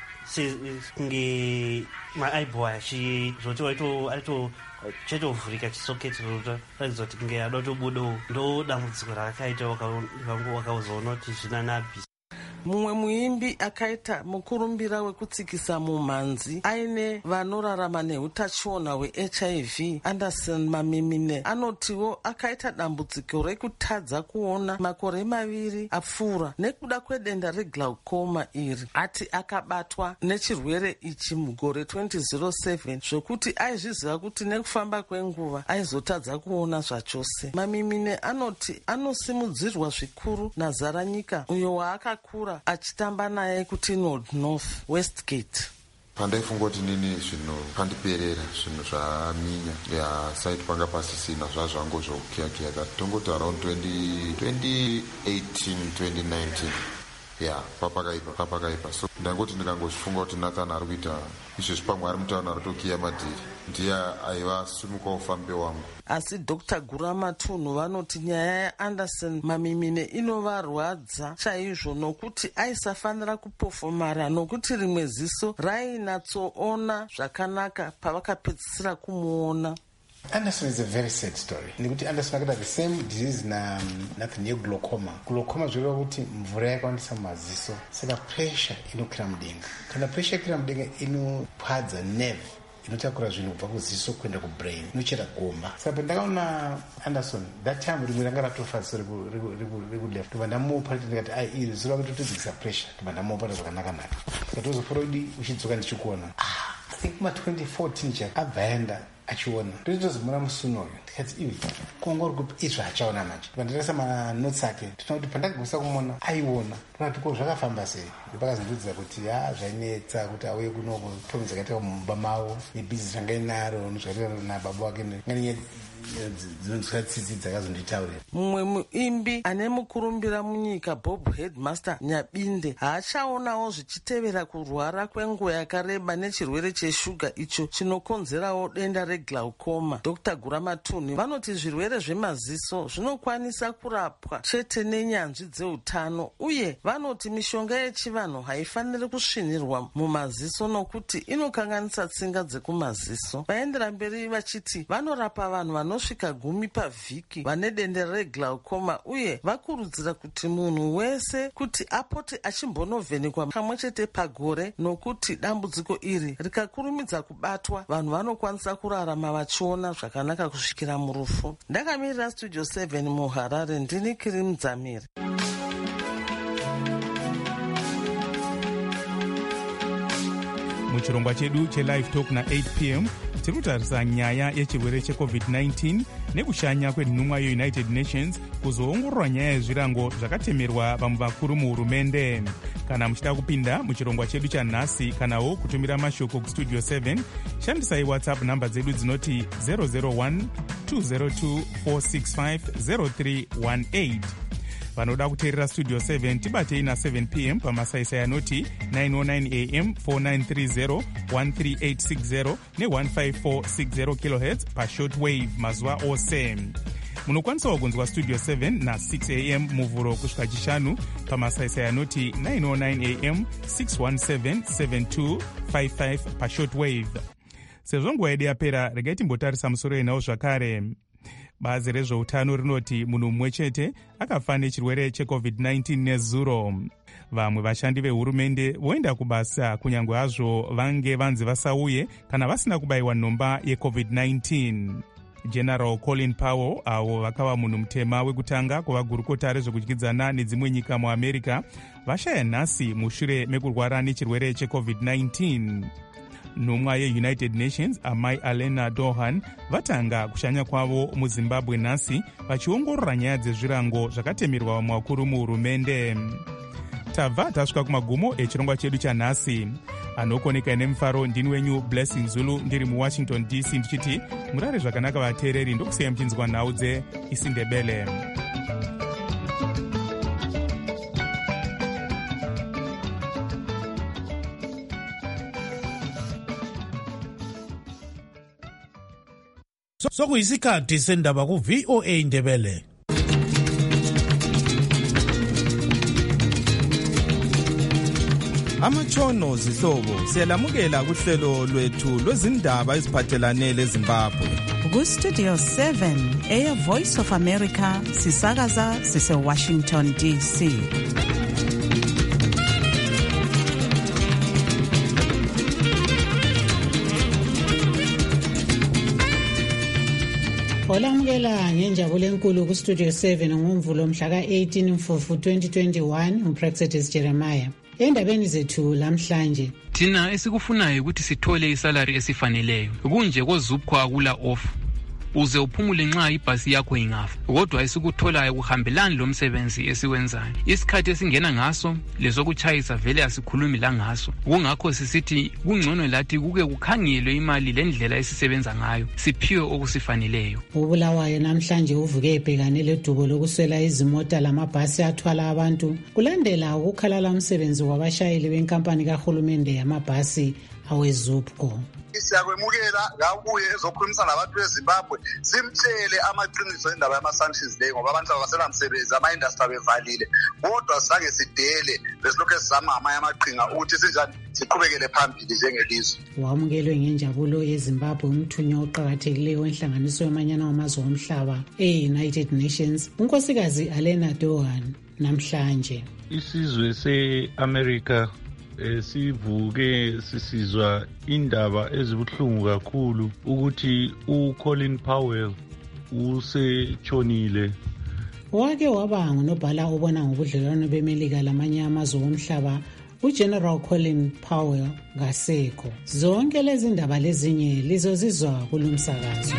kunge maaibo achizoti waito aito chetovhurika chisoketi rotaridza kuti kunge ada tobudawo ndo dambudziko rakaita wakazoona kuti zvinanapi. Mumwe muimbi akaita mukurumbira wekutsikisa mumhanzi aine vanorarama neutachiona hwe-H I V Anderson Mamimine anotiwo akaita dambudziko rekutadza kuona makore maviri apfuura nekuda kwedenda reglaucoma iri. Ati akabatwa nechirwere ichi mugore twenty oh seven zvokuti aizviziva kuti nekufamba kwenguva aizotadza kuona zvachose. Mamimine anoti anosimudzirwa zvikuru naZaranyika uyo waakakura achitamba naye kuti North North Westgate. Pandaifunga kuti nini zvinhu pandiperera zvinhu zvaminya yasaiti panga pasisina zvazvangu zvokuyakiyaka tongoti around twenty eighteen twenty nineteen ya papakaipa papakaipa so ndangoti ndikangozvifunga kuti Nathan ari kuita izvezvi pamwe ari mutaona ari tokiya madhiri ndiye aiva simuka ufambe wangu. Asi Doctor Guramatunhu vanoti nyaya yaAnderson Mamimine inovarwadza chaizvo nokuti aisafanira kupofomara nokuti rimwe ziso rainatsoona zvakanaka pavakapedzisira kumuona. Anderson is a very sad story. Nekuti Anderson akada the same disease na nothing new glaucoma. Glaucoma zvoreva kuti mvura yakawandisa mumaziso. Saka pressure inokwira mudenga. Kana pressure ikwira mudenga inopadza nerve inotakura zvinhu kubva kuziso kuenda kubrain inochera gomba. Saka pandakaona Anderson that time rimwe ranga ratofa ziso rekuleft tobva ndamupa ndikati ai iri zora kuti todzikisa pressure tobva ndamupa zvakanaka-naka. Saka tozofora kuti uchidzoka ndichikuona ah I think kuma twenty fourteen chaka abva yaenda achiona ndotozimura musuno uyu ndikati ivi kuongori kupi izvo achaona macho pandarasa manotsi ake tinoona kuti pandakagusa kumona aiona pakati ko zvakafamba sei ndopakazondiudzira kuti ha zvainetsa kuti auye kunoko tomi dzakaita mumba mavo nebhizi ranga inaro nozvakaita nababa wake ngani dzinonzwatsitsi dzakazonditaurira. Mumwe muimbi ane mukurumbira munyika Bob Headmaster Nyabinde haachaonawo zvichitevera kurwara kwenguva yakareba nechirwere cheshuga icho chinokonzerawo denda reglaucoma. Doctor Guramatunhu vanoti zvirwere zvemaziso zvinokwanisa kurapwa chete nenyanzvi dzeutano uye vanoti mishonga yechivanhu haifaniri kusvinirwa mumaziso nokuti inokanganisa tsinga dzekumaziso. Vaendera mberi vachiti vanorapa vanhu vanosvika gumi pavhiki vane denda reglaucoma uye vakurudzira kuti munhu wese kuti apote achimbonovhenekwa kamwe chete pagore nokuti dambudziko iri rikakurumidza kubatwa vanhu vanokwanisa kurarama vachiona zvakanaka kusvikira murufu. Ndakamirira Studio seven muHarare ndini Kirimu Dzamiri. Muchirongwa chedu chelive talk na eight p m tiri kutarisa nyaya yechirwere checovid nineteen nekushanya kwenhumwa yeunited nations kuzoongorora nyaya yezvirango zvakatemerwa vamwe vakuru muhurumende. Kana muchida kupinda muchirongwa chedu chanhasi kanawo kutumira mashoko kustudio seven shandisai whatsapp namba dzedu dzinoti zero zero one two zero two four six five zero three one eight. Vanoda kuteerera Studio seven tibatei na seven p m pamasaisai anoti nine oh nine a m four nine three zero one three eight six zero ne one five four six zero kilohertz pashortwave mazuva ose. munokwanisawo kunzwa studio seven na six a m muvhuro kusvika chishanu pamasaisai anoti nine oh nine a m six one seven seven two five five pashortwave. sezvo nguva yedu yapera, regai timbotarisa musoro yenhau zvakare. Bazi rezveutano rinoti munhu mumwe chete akafa nechirwere checovid nineteen nezuro. Vamwe vashandi vehurumende voenda kubasa kunyange hazvo vange vanzi vasauye kana vasina kubayiwa nhomba yecovid nineteen. General Colin Powell, avo vakava munhu mutema wekutanga kuvagurukota rezvekudyidzana nedzimwe nyika muamerica, vashaya nhasi mushure mekurwara nechirwere checovid nineteen. Nhumwa yeunited nations amai Alena Dohan vatanga kushanya kwavo muzimbabwe nhasi vachiongorora nyaya dzezvirango zvakatemerwa vamwe vakuru muhurumende. Tabva tasvika kumagumo echirongwa chedu chanhasi. Anokoneka nemufaro ndini wenyu Blessing Zulu ndiri muWashington D C ndichiti murare zvakanaka vateereri, ndokusiya muchinzwa nhau dzeIsindebele. Sokuyisikhathi sendaba ku V O A Indebele. Amatshono zihlobo siyalamukela kuhlelo lwethu lwezindaba eziphathelane leZimbabwe. Ku Studio seven Air Voice of America sisakaza sise Washington D C. Olamukela ngenjabulo enkulu ku Studio seven ngomvulo mhla ka eighteen Mfumfu twenty twenty-one, uPraxedis Jeremiah. Endabeni zethu lamhlanje, thina esikufunayo ukuthi sithole isalary esifaneleyo kunje kozupho akula off uze uphumule nxa ibhasi yakho ingafa, kodwa esikutholayo kuhambelani lo msebenzi esiwenzayo. Isikhathi esingena ngaso lesokuchayisa vele asikhulumi la ngaso, kungakho sisithi kungcono lathi kuke kukhangelwe imali lendlela esisebenza ngayo siphiwe okusifaneleyo. uBulawayo namhlanje uvuke ebhekane ledubo lokuswela izimota lamabhasi athwala abantu kulandela ukukhalala umsebenzi wabashayeli benkampani kahulumende yamabhasi awezupco. Siyakwemukela ngakuye ezokhulumisana nabantu beZimbabwe simtshele amaqiniso endaba yama-sanctions leyo, ngoba abantu abasela msebenzi, ama-industry bevalile, kodwa sisange sidele besilokhu sizama amanye amaqhinga ukuthi sinjani siqhubekele phambili njengelizwe. Wamukelwe ngenjabulo yeZimbabwe umthunywa oqakathekileyo wenhlanganiso yamanyana wamazwe omhlaba e-United Nations, unkosikazi Alena Dohan namhlanje. Isizwe se-America sivuke sisizwa indaba ezibuhlungu kakhulu ukuthi uColin Powell usetshonile. Wake waba ngunobhala obona ngobudlelwano beMelika lamanye amazwe omhlaba uGeneral Colin Powell ngasekho. Zonke lezi ndaba lezinye lizozizwa kulumsakazo.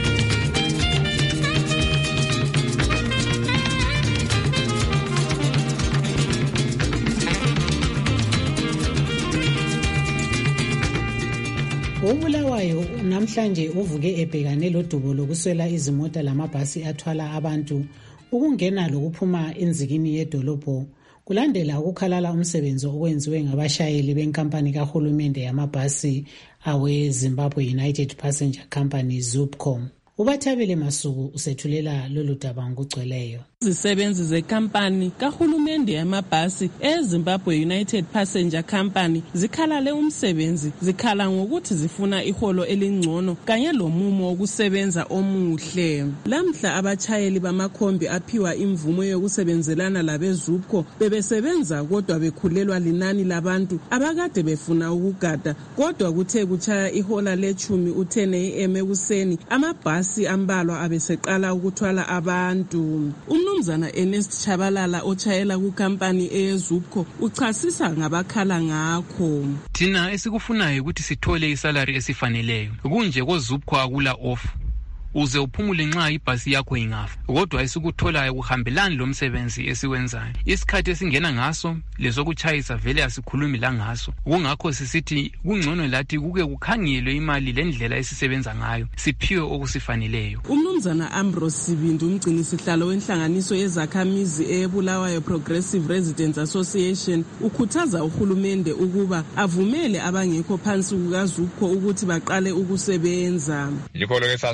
uBulawayo namhlanje uvuke ebhekane lodubo lokuswela izimota lamabhasi athwala abantu ukungena lokuphuma enzikini yedolobho kulandela ukukhalala umsebenzi okwenziwe ngabashayeli benkampani kahulumende yamabhasi awe Zimbabwe United Passenger Company Zupco. Ubathabile Masuku usethulela lolu daba ngokugcweleyo. Izisebenzi zekampani kahulumende yamabhasi eZimbabwe United Passenger Company zikhalale umsebenzi, zikhala ngokuthi zifuna iholo elingcono kanye lomumo wokusebenza omuhle. Lamhla abachayeli bamakhombi aphiwa imvumo yokusebenzelana labezupco bebesebenza kodwa bekhulelwa linani labantu abakade befuna ukugada, kodwa kuthe kuchaya ihola lechumi u-ten a m ekuseni amabhasi ambalwa abeseqala ukuthwala abantu. Umnumzana Ernest Chabalala ochayela kukampani eyeZupco uchasisa ngabakhala ngakho. Thina esikufunayo ukuthi sithole isalary esifaneleyo kunje kozupco akula off uze uphumule nxa ibhasi yakho ingafa, kodwa esikutholayo kuhambelani lo msebenzi esiwenzayo. Isikhathi esingena ngaso lesokuchayisa vele asikhulumi la ngaso, kungakho sisithi kungcono lathi kuke kukhangelwe imali lendlela esisebenza ngayo siphiwe okusifaneleyo. Umnumzana Ambrose Sibindu umgcini sihlalo wenhlanganiso yezakhamizi eBulawayo Progressive Residents Association ukhuthaza uhulumende ukuba avumele abangekho phansi kukaZupco ukuthi baqale ukusebenza. Likho lokho sasikhuluma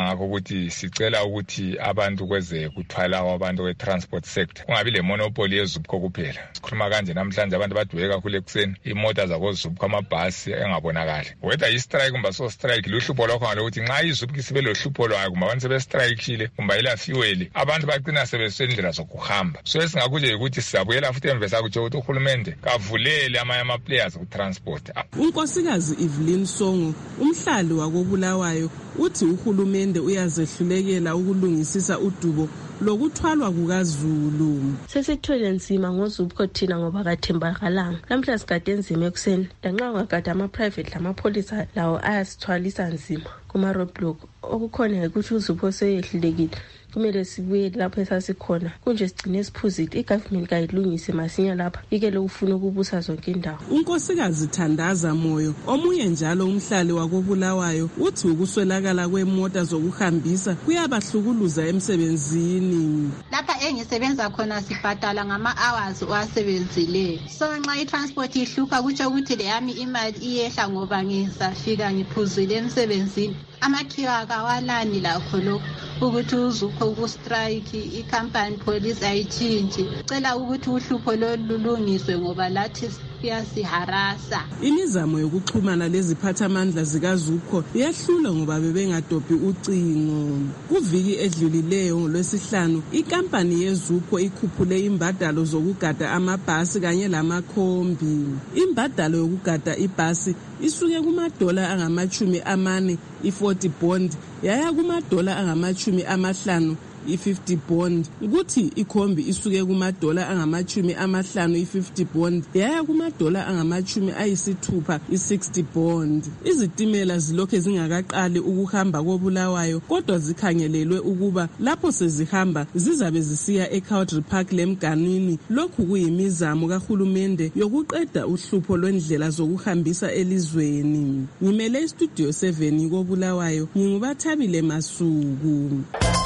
ngakho ukuthi sicela ukuthi abantu kweze kuthwala abantu we-transport sector kungabi le monopoly yeZUPCO kuphela. Sikhuluma kanje namhlanje abantu badweke kakhulu ekuseni imota zakoZUPCO amabhasi engabonakali. Whether i-strike kumba so strike luhlupho lokho ngalokuthi nxa iZUPCO sibe lohlupho lwayo kumba abantu sebe-strike kumba ila fuel abantu bagcina sebesendlela zokuhamba. So esingakuje ukuthi siyabuyela futhi emve sakutsho ukuthi uhulumende kavulele amanye ama-players ku-transport. uNkosikazi Evelyn Songo umhlali wakobulawayo uthi uhulumende uyazehlulekela ukulungisisa udubo lokuthwalwa kukaZulu. Sesithwele nzima ngoZUPCO thina ngoba kathembakalanga. Namhla sigade nzima ekuseni lanxa kwagada ama-private lamapolisa lawo ayasithwalisa nzima kuma-roadblock. Okukhona ukuthi uZUPCO seyehlulekile kumele sibuye lapho esasikhona kunje sigcine siphuzile igovernment kayilungise masinya lapha ike lokufuna ukubusa zonke indawo. uNkosikazi Thandaza Moyo omunye njalo umhlali wakobulawayo uthi ukuswelakala kwemota zokuhambisa kuyabahlukuluza emsebenzini. Lapha engisebenza khona sibhadala ngama-hours owasebenzileyo, so nxa i-transport ihlupha kutsho ukuthi le yami imali iyehla ngoba ngisafika ngiphuzile emsebenzini. Amakhiwa kawalani lakho lokho ukuthi uZUPCO ukustrike i-company police ayitshintshi. Cela ukuthi uhlupho lolulungiswe ngoba lathi kuyasiharasa. Imizamo yokuxhumana leziphathamandla zikaZUPCO iyahlula ngoba bebengadobhi ucingo. Kuviki edlulileyo ngolwesihlanu ikampani yeZUPCO ikhuphule imbadalo zokugada amabhasi kanye lamakhombi. Imbadalo yokugada ibhasi isuke kumadola angamachumi amane i-forty bond yaya kumadola angamachumi amahlanu i-fifty bond. Ukuthi ikhombi isuke kumadola angamachumi amahlanu i-fifty bond yaya kumadola angamachumi ayisithupha i-sixty bond. Izitimela zilokhe zingakaqali ukuhamba kobulawayo kodwa zikhangelelwe ukuba lapho sezihamba zizabe zisiya eCowdry Park lemganwini. Lokhu kuyimizamo kahulumende yokuqeda uhlupho lwendlela zokuhambisa elizweni. Ngimele istudio seven kobulawayo ngingubathabile Masuku.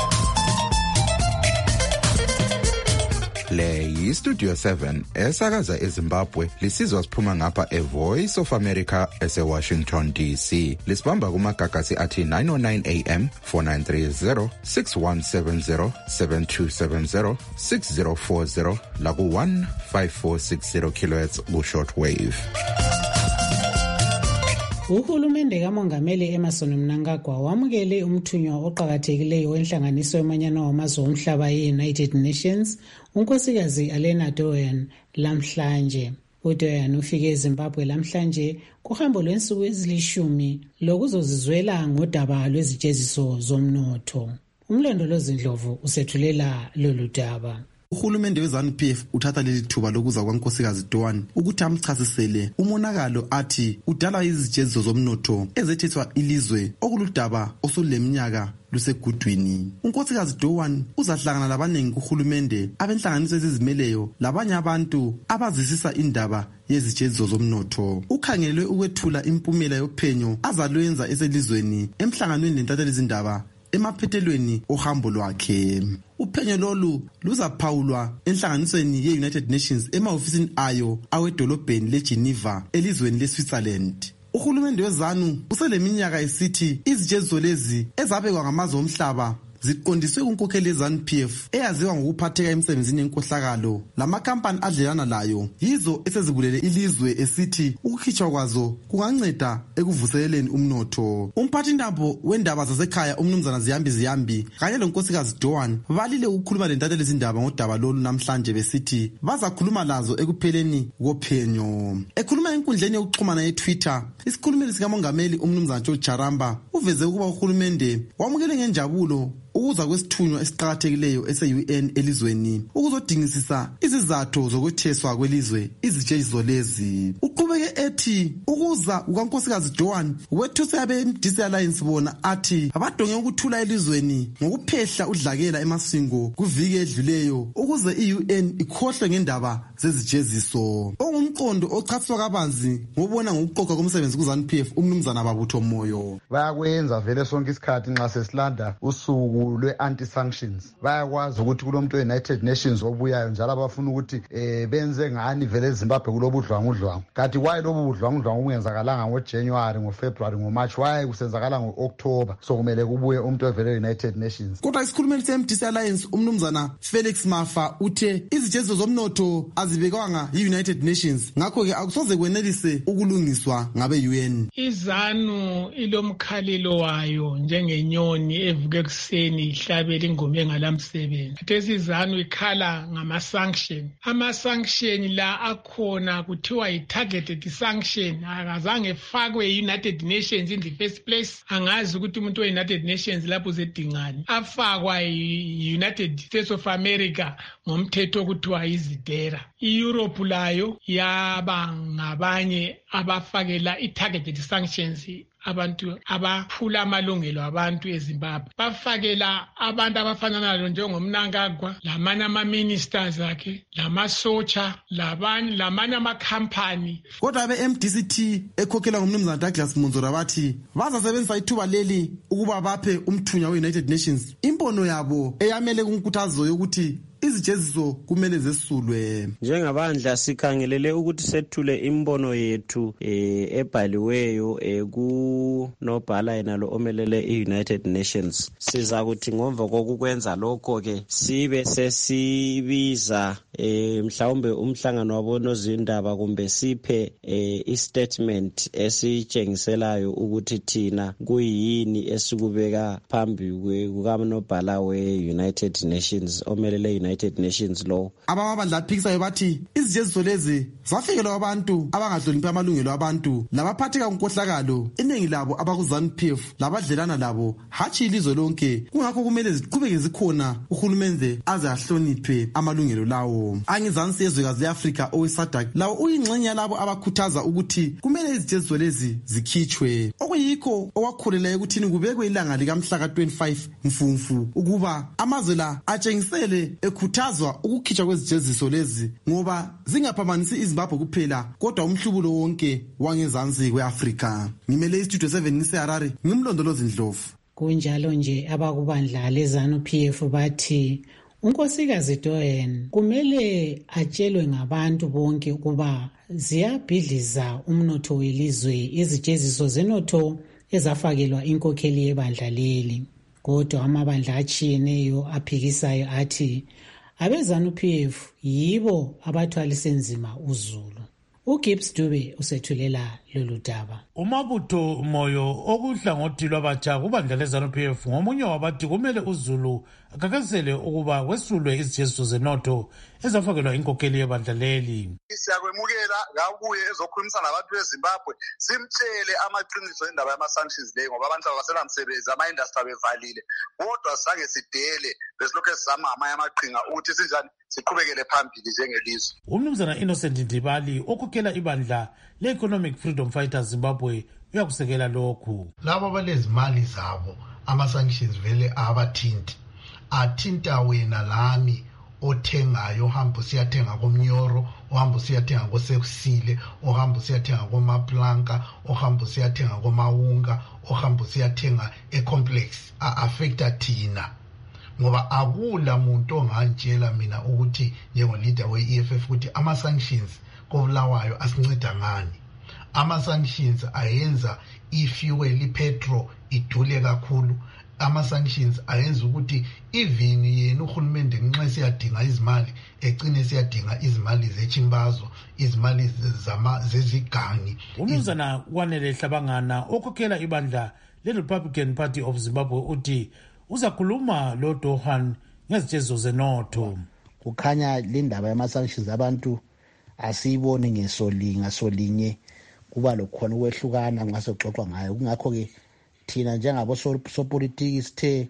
Le yi-Studio seven esakaza eZimbabwe lisizwa siphuma ngapha e-Voice of America ese-Washington D C. Lisibamba kumagagasi athi nine oh nine A M, four nine three zero, six one seven zero, seven two seven zero, six zero four zero laku one five four six zero kilohertz ku-short wave. Uhulumende kaMongameli Emmerson Mnangagwa wamukele umthunywa oqhakathekileyo wenhlanganiso yomanyano wamazwe omhlaba ye-United Nations unkosikazi Alena Doyen lamhlanje. uDoyen ufike eZimbabwe lamhlanje kuhambo lwensuku ezilishumi lokuzozizwela ngodaba lwezijeziso zomnotho. Umlondolozi Ndlovu usethulela lolu daba. Uhulumende we-ZANU-P F uthatha leli thuba lokuza kwankosikazi Doyen ukuthi amchasisele umonakalo athi udala izijeziso zomnotho ezethethwa ilizwe okuludaba osuleminyaka lusegudwini. Unkosikazi Doyen uzahlangana labanengi kuhulumende abenhlanganiso ezizimeleyo labanye abantu abazisisa indaba yezijeziso zomnotho. Ukhangelwe ukwethula impumela yophenyo azalwenza eselizweni emhlanganweni lentatheli izindaba emaphethelweni ohambo lwakhe. Uphenyo lolu luzaphawulwa enhlanganisweni ye-United Nations emahofisini ayo awedolobheni leGeneva elizweni leSwitzerland. Uhulumende wezanu useleminyaka esithi izijeziso lezi ezabekwa ngamazwe omhlaba ziqondiswe kunkokheli ye-ZANU-P F eyaziwa ngokuphatheka emsebenzini yenkohlakalo lamakhampani adlelana layo yizo esezibulele ilizwe esithi ukukhitshwa kwazo kunganceda ekuvuseleleni umnotho. Umphathintambo wendaba zasekhaya umnumzana Ziyambi Ziyambi kanye lonkosikazi Doyen balile ukukhuluma lentatheli izindaba ngodaba lolu namhlanje besithi bazakhuluma lazo ekupheleni kophenyo. Ekhuluma enkundleni yokuxhumana ye-Twitter, isikhulumeli sikamongameli umnumzana George Charamba uveze ukuba uhulumende wamukele ngenjabulo ukuza kwesithunywa esiqhakathekileyo ese-U N elizweni ukuzodingisisa izizathu zokwetheswa kwelizwe izijeziso lezi. Uqhubeke ethi ukuza kukankosikazi Doyen wethuse abe-M D C Alliance bona athi abadonge ukuthula elizweni ngokuphehla udlakela emasingo kuviki edluleyo ukuze i-U N ikhohlwe ngendaba zezijeziso. Ongumqondo ochasiswa kabanzi ngobona ngokuqoqa komsebenzi ku-ZANU P F umnumzana Babutho Moyo. Bayakwenza vele sonke isikhathi nxa sesilanda usuku lwe-anti-sanctions. Bayakwazi ukuthi kulomuntu we-United Nations obuyayo njalo abafuna ukuthi eh, benze ngani vele eZimbabwe kulobu budlwangudlwangu. Kanti waye lobu budlwangudlwangu bungenzakalanga ngoJanuary, ngoFebruary, ngoMarch, waye kusenzakala ngo-October. So kumele kubuye umuntu ovele e-United Nations. Kodwa isikhulumeli se-M D C Alliance umnumzana Felix Mafa uthe izijeziso zomnotho azibekwanga yi-United Nations, ngakho-ke akusoze kwenelise ukulungiswa ngabe-U N. iZANU ilomkhalelo wayo njengenyoni evuka ekuseni ihlabela ingoma engalamsebenzi. Khathesi iZANU ikhala ngama-sanction. Ama-sanction la akhona kuthiwa yi-targeted sanction, akazange efakwe yi-United Nations in the first place. Angazi ukuthi umuntu we-United Nations lapho zedingani. Afakwa yi-United States of America ngomthetho okuthiwa izidera. I-Europe layo yaba ngabanye abafakela i-targeted sanctions abantu abaphula amalungelo abantu eZimbabwe. Bafakela abantu abafana nalo njengomNangagwa, lamanye ama-ministers akhe, lamasotsha, labanye lamanye ama-company. Kodwa abe-M D C T ekhokhelwa ngumnumzana Douglas Munzora bathi bazasebenzisa ithuba leli ukuba baphe umthunya we-United Nations imbono yabo eyamele kunkuthazo yokuthi izijeziso kumele zesulwe. Njengabandla sikhangelele ukuthi sethule imbono yethu eh, ebhaliweyo eh, ku nobhala yena lo omelele i-United Nations. Siza kuthi ngomva kokukwenza lokho ke sibe sesibiza eh, mhlawumbe umhlangano wabonozindaba kumbe siphe eh, i-statement esitshengiselayo ukuthi thina kuyini esikubeka phambi kukanobhala we-United Nations omelele United Nations law. Abamabandla aphikisayo bathi izijeziso lezi zafikelwa abantu abangadluliphi amalungelo abantu labaphatheka unkohlakalo iningi labo abaku-ZANU P F labadlelana labo hatshi ilizwe lonke, kungakho kumele ziqhubeke zikhona uhulumende aze ahloniphe amalungelo lawo. Angizansi yezwekazi le-Afrika owe-SADC lawo uyingxenye yalabo abakhuthaza ukuthi kumele izijeziso lezi zikhitshwe, okuyikho owakholela ekuthini kubekwe ilanga likamhla twenty-five Mfumfu ukuba amazwe la atshengisele ekhuthazwa ukukhitshwa kwezijeziso lezi ngoba zingaphambanisi iZimbabwe kuphela kodwa umhlubulo wonke wangezansi kwe-Afrika. Ngimele istudio seven ngiseHarare, ngimlondolozi Ndlovu. Kunjalo nje abakubandla leZANU P F bathi unkosikazi Doen kumele atshelwe ngabantu bonke ukuba ziyabhidliza umnotho welizwe izijeziso zenotho ezafakelwa inkokheli yebandla leli. Kodwa amabandla atshiyeneyo aphikisayo athi abeZANU P F yibo abathwalise nzima uZulu. uGibbs Dube usethulela lolu daba. Umabutho Moyo okuhlangothi lwabatsha kubandla leZANU P F ngomunye wabathi kumele uZulu akakasele ukuba kwesulwe izijeziso zenotho ezafakelwa inkokheli yebandla leli. Siyakwemukela ngakuye ezokhulumisana nabantu beZimbabwe simtshele amaqiniso endaba yama-sanctions leyo ngoba abantu abaselamsebenzi, ama-industry bevalile, kodwa sange sidele besilokhu sizama ngamanye amaqhinga ukuthi sinjani siqhubekele phambili njengelizwe. Umnumzana Innocent Ndibali okhokhela ibandla le-Economic Freedom Fighters Zimbabwe uyakusekela lokhu. Labo balezimali zabo ama-sanctions vele abathinti athinta wena lami othengayo, ohamba usiyathenga komnyoro, ohamba usiyathenga kosekusile, ohamba usiyathenga komaplanka, ohamba usiyathenga komawunga, ohamba usiyathenga ecomplex, a-affecta thina. Ngoba akula muntu ongantshela mina ukuthi njengo-leader we-E F F ukuthi ama-sanctions kobulawayo asinceda ngani. Ama-sanctions ayenza i-fuel, i-petrol idule kakhulu. Ama-sanctions ayenza ukuthi even yena uhulumende nxa siyadinga izimali egcine siyadinga izimali zechimbazo, izimali zezigangi. Umnumzana Kwanele Hlabangana okhokhela ibandla le-Republican Party of Zimbabwe uthi uzakhuluma lo Dohan ngezijeziso zenotho. Kukhanya lindaba yama-sanctions abantu asiyibone ngesolinga solinye, kuba lokhona ukwehlukana ngasoxoxwa ngayo. Kungakho-ke thina njengabo sopolitiki sithe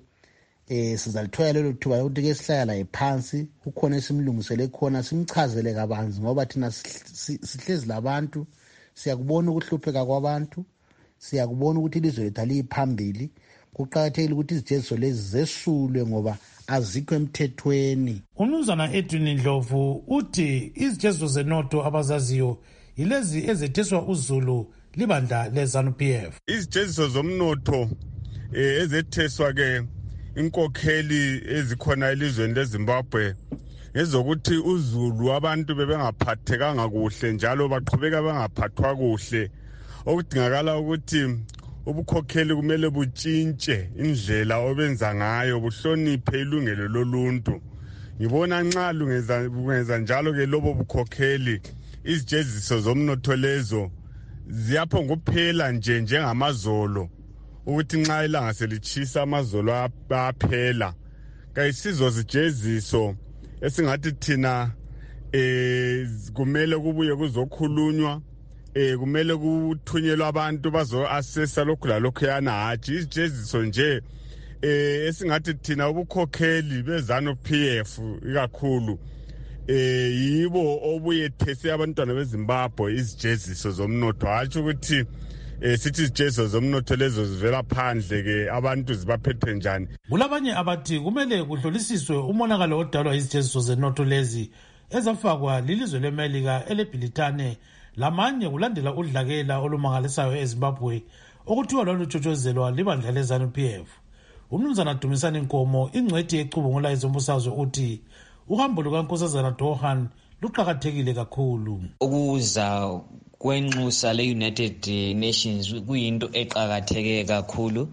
eh sizalithola lelo thuba ukuthi ke sihlala ephansi kukhona esimlungisele khona simchazele kabanzi ngoba thina sihlezi labantu siyakubona ukuhlupheka kwabantu, siyakubona ukuthi ilizwe lethu aliphambili. Kuqakathekile ukuthi izijeziso lezi zesulwe ngoba azikho emthethweni. Umnumzana Edwin Ndlovu uthi izijeziso zenotho abazaziyo yilezi ezetheswa uZulu libandla leZANU-P F. Izijeziso zomnotho ezetheswa ke inkokheli ezikhona elizweni leZimbabwe ezokuthi uZulu abantu bebengaphathekanga kuhle njalo baqhubeka bengaphathwa kuhle, okudingakala ukuthi ubukhokheli kumele butshintshe indlela obenza ngayo, buhloniphe ilungelo loluntu. Ngibona nxa lungeza bungenza njalo ke lobo bukhokheli, izijeziso zomnotho lezo ziyaphonga kuphela nje njengamazolo, ukuthi nxa ilanga selitshisa amazolo aphela. Kayisizo zijeziso esingathi thina eh kumele kubuye kuzokhulunywa, eh kumele kuthunyelwe abantu bazo assessa lokhu lalokho yana, hathi izijeziso nje eh esingathi thina ubukhokheli beZANU-P F ikakhulu eh yibo obuye these abantwana beZimbabwe izijeziso zomnotho, hathi ukuthi eh sithi izijeziso zomnotho lezo zivela phandle ke abantu zibaphethe njani. Kulabanye abathi kumele kudlulisiswe umonakalo odalwa izijeziso zenotho lezi ezafakwa lilizwe leMelika elebhilithane lamanye kulandela udlakela olumangalisayo eZimbabwe okuthiwa lolutshotshozelwa libandla leZANU-P F. Umnumzana Dumisani Nkomo, ingcwethi ecubungula ezombusazwe, uthi uhambo lukaNkosazana Dohan luqakathekile kakhulu. Ukuza kwenxusa le-United Nations kuyinto eqakatheke kakhulu.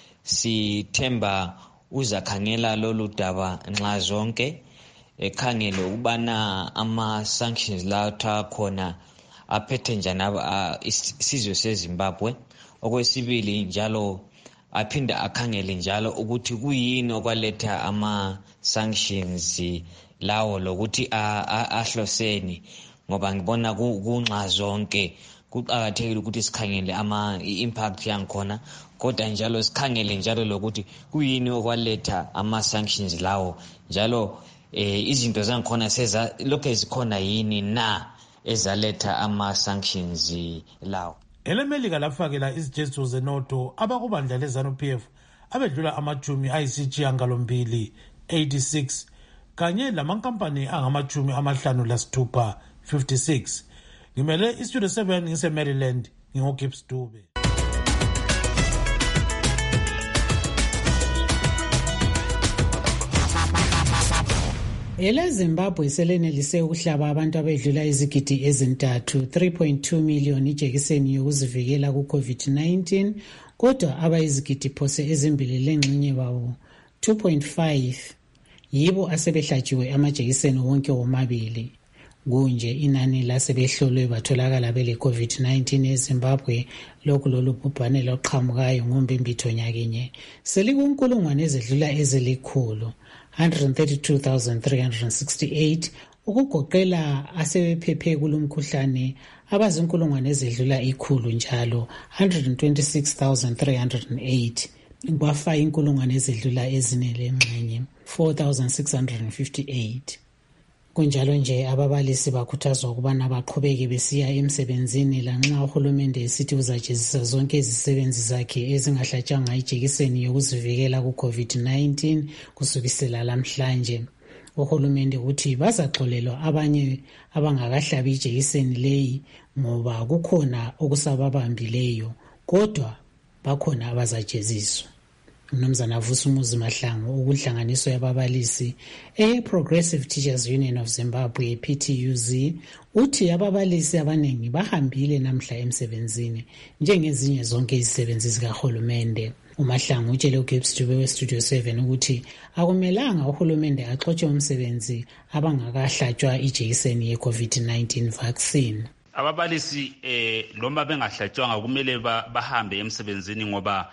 Sithemba uzakhangela lolu daba nxa zonke, ekhangele ukubana ama-sanctions lawa khona aphethe njani isizwe seZimbabwe. Okwesibili njalo aphinda akhangele njalo ukuthi kuyini okwaletha ama-sanctions lawo lokuthi ahloseni, ngoba ngibona kunxa zonke kuqakathekile ukuthi sikhangele ama impact yankhona, kodwa njalo sikhangele njalo lokuthi kuyini okwaletha ama-sanctions lawo, njalo eh izinto zankhona seza lokho ezikhona yini na ezaletha ama-sanctions lawo. EleMelika lafakela izijeziso zenotho abakubandla leZANU-P F abedlula amachumi ayisishiyagalombili eighty-six kanye lamankampani angamachumi amahlanu lasithupha fifty-six. Ngimele istudio seven ngise-Maryland, ngingoGibbs Dube. Ele Zimbabwe selenelise ukuhlaba abantu abedlula izigidi ezintathu three point two million ijekiseni yokuzivikela ku-COVID nineteen, kodwa abayizigidi phose ezimbili lengxenye bawo two point five yibo asebehlatshiwe amajekiseni wonke womabili. Kunje inani lasebehlolwe batholakala bele COVID nineteen eZimbabwe lokhu lolu bhubhane loqhamukayo ngoMbimbitho nyakinye selikunkulungwane ezedlula ezilikhulu one hundred thirty-two thousand three hundred sixty-eight, ukugoqela asebephephe kulomkhuhlane abazinkulungwane ezedlula ikhulu njalo one hundred twenty-six thousand three hundred eight, kwafa inkulungwane ezedlula ezine lengxenye four thousand six hundred fifty-eight. Kunjalo nje ababalisi bakhuthazwa ukubana baqhubeke besiya emsebenzini lanxa uhulumende esithi uzajezisa zonke izisebenzi zakhe ezingahlatshwanga ijekiseni yokuzivikela ku-COVID nineteen kusukisela lamhlanje. Uhulumende uthi bazaxolelwa abanye abangakahlabi ijekiseni leyi ngoba kukhona okusababambileyo, kodwa bakhona abazajeziswa. Mnumzana Vusumuzi Mahlangu ukuhlanganiso yababalisi e-Progressive Teachers Union of Zimbabwe P T U Z uthi ababalisi abaningi bahambile namhla emsebenzini njengezinye zonke izisebenzi zikahulumende. uMahlangu utshele uGibbs Dube weStudio seven ukuthi akumelanga uhulumende axotshe umsebenzi abangakahlatshwa ijekiseni ye-COVID nineteen vaccine. Ababalisi eh noma bengahlatshwanga kumele bahambe emsebenzini ngoba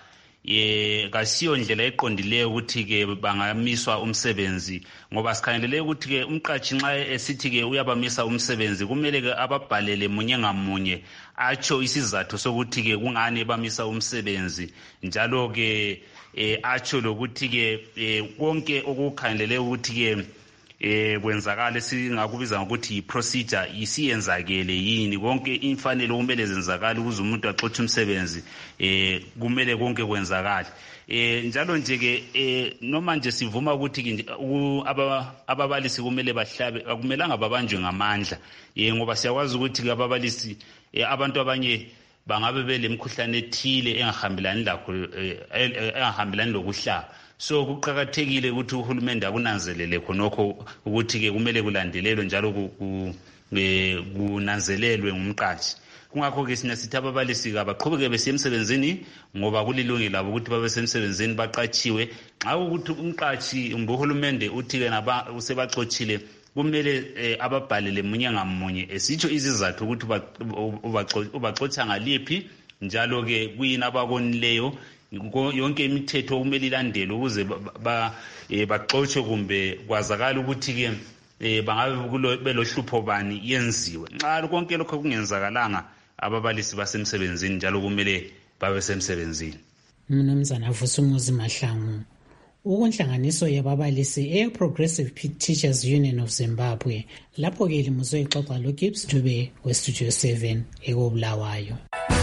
ye kasiyo ndlela eqondileyo ukuthi ke bangamiswa umsebenzi, ngoba sikhangelele ukuthi ke umqatshi nxa esithi ke uyabamisa umsebenzi kumele ke ababhalele munye ngamunye atsho isizathu sokuthi ke kungani bamisa umsebenzi, njalo ke eh atsho lokuthi ke konke okukhangelele ukuthi ke eh kwenzakala singakubiza ngokuthi i-procedure isiyenzakele yini konke imfanelo kumele zenzakala ukuze umuntu axotshe umsebenzi eh kumele konke kwenzakala eh njalo nje ke eh noma nje sivuma ukuthi ababalisi kumele bahlabe akumelanga babanjwe ngamandla eh ngoba siyakwazi ukuthi ababalisi abantu abanye bangabe belemkhuhlane ethile engahambelani lakho engahambelani lokuhlaba so kuqhakathekile ukuthi uhulumende akunanzelele khonokho ukuthi ke kumele kulandelelwe njalo kunanzelelwe ngumqashi kungakho ke sina sithi ababalisi abaqhubeke besemsebenzini ngoba kulilungile labo ukuthi babe semsebenzini baqatshiwe xa ukuthi umqashi umbuhulumende uthi ke naba usebaxoxile kumele ababhalele munye ngamunye esitsho izizathu ukuthi ubaxoxa ngaliphi njalo ke kuyini abakonileyo yonke imithetho kumele ilandelwe ukuze baxoxe kumbe kwazakala ukuthi ke bangabe belohlupho bani yenziwe nxa konke lokho kungenzakalanga ababalisi basemsebenzini njalo kumele babe semsebenzini. Mnumzana Vusumuzi Mahlangu, ukunhlanganiso yababalisi eya Progressive Teachers Union of Zimbabwe lapho ke limuzwe ixoxa lo Gibbs Dube we Studio seven ekobulawayo.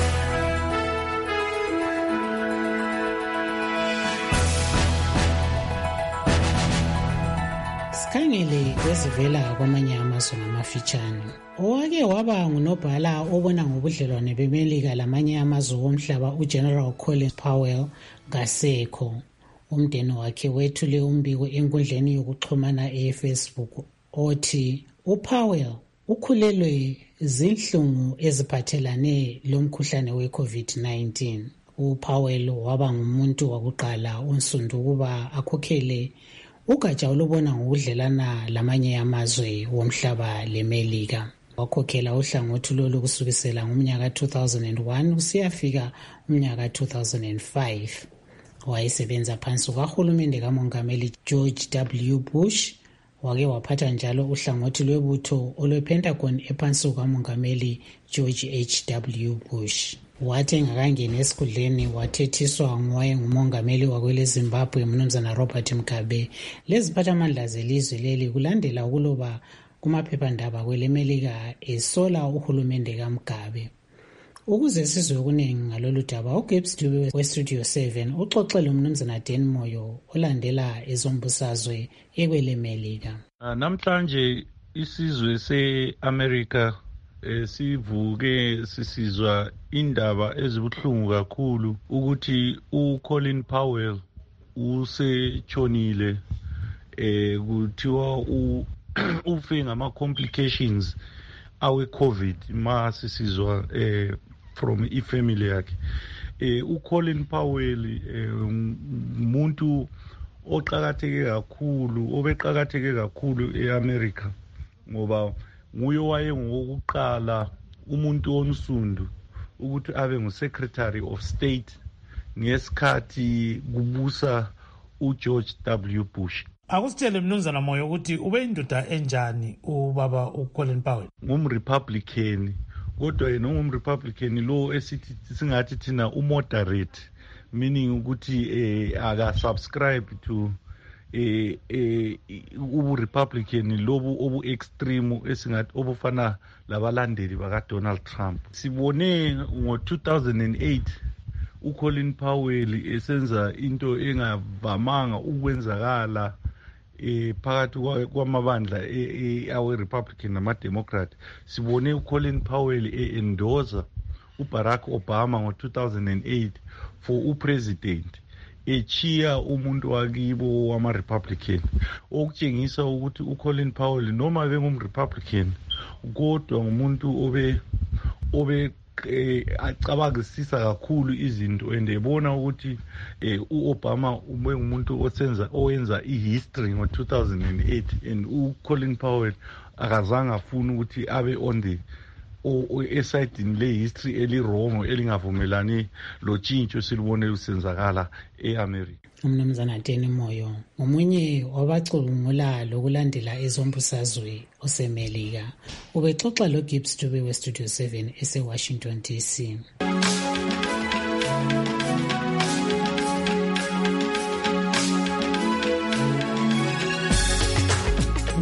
Sikhangele kwezivela kwamanye amazwe ngamafitshane. Owake waba ngunobhala obona ngobudlelwane bemelika lamanye amazwe omhlaba uGeneral Colin Powell ngasekho. Umndeni wakhe wethule umbiko enkundleni yokuxhumana eFacebook othi uPowell ukhulelwe zinhlungu eziphathelane lomkhuhlane weCovid nineteen. uPowell waba ngumuntu wakuqala onsundu ukuba akhokhele ugatsha olubona ngokudlelana lamanye amazwe womhlaba lemelika. Wakhokhela uhlangothi lolu kusukisela ngomnyaka two thousand one kusiyafika umnyaka two thousand five. Wayesebenza phansi kahulumende kamongameli George W. Bush. Wake waphatha njalo uhlangothi lwebutho olwe-Pentagon ephansi kamongameli George H W. Bush. Wathi engakangeni esikhundleni wathethiswa ngowaye ngumongameli wakwele Zimbabwe Mnumzana Robert Mugabe leziphathamandla zelizwe leli kulandela ukuloba kumaphephandaba kwelemelika esola uhulumende kaMugabe. Ukuze sizwe okuningi ngalolu daba uGibbs Dube weStudio seven uxoxele uMnumzana Dan Moyo olandela ezombusazwe ekwelemelika. Namhlanje isizwe seAmerica sivuke sisizwa indaba ezibuhlungu kakhulu ukuthi uColin Powell usetshonile eh kuthiwa ufe ngama complications awe COVID ma sisizwa eh from ifamily yakhe. eh uColin Powell umuntu oqhakatheke kakhulu obeqhakatheke kakhulu eAmerica ngoba nguye waye ngokuqala umuntu onsundu ukuthi abe nguSecretary of State ngesikhathi kubusa uGeorge W. Bush. Akusitshele Mnumzana Moyo ukuthi ube indoda enjani ubaba uColin Powell? NgumRepublican kodwa yena ungumRepublican lo esithi singathi thina umoderate, meaning ukuthi eh aka subscribe to eh eh uRepublican lobu obu extreme esingathi obufana labalandeli baka Donald Trump. Sibone ngo two thousand eight uColin Powell esenza into engavamanga ukwenzakala eh phakathi kwamabandla awe Republican nama Democrat. Sibone uColin Powell e-endorse uBarack Obama ngo two thousand eight for upresident echiya umuntu wakibo wama Republican, okutshengisa ukuthi uColin Powell noma bengumRepublican kodwa ngumuntu obe obe acabangisisa kakhulu izinto and ebona ukuthi uObama ube ngumuntu osenza owenza ihistory ngo two thousand eight and uColin Powell akazange afuna ukuthi abe on the esayidini le-history elirongo elingavumelani lotshintsho silubone lusenzakala e-America. Umnumzana Dan Moyo omunye wabacubungula lokulandela ezombusazwe osemelika ubexoxa lo Gibbs Dube weStudio seven ese-Washington D C.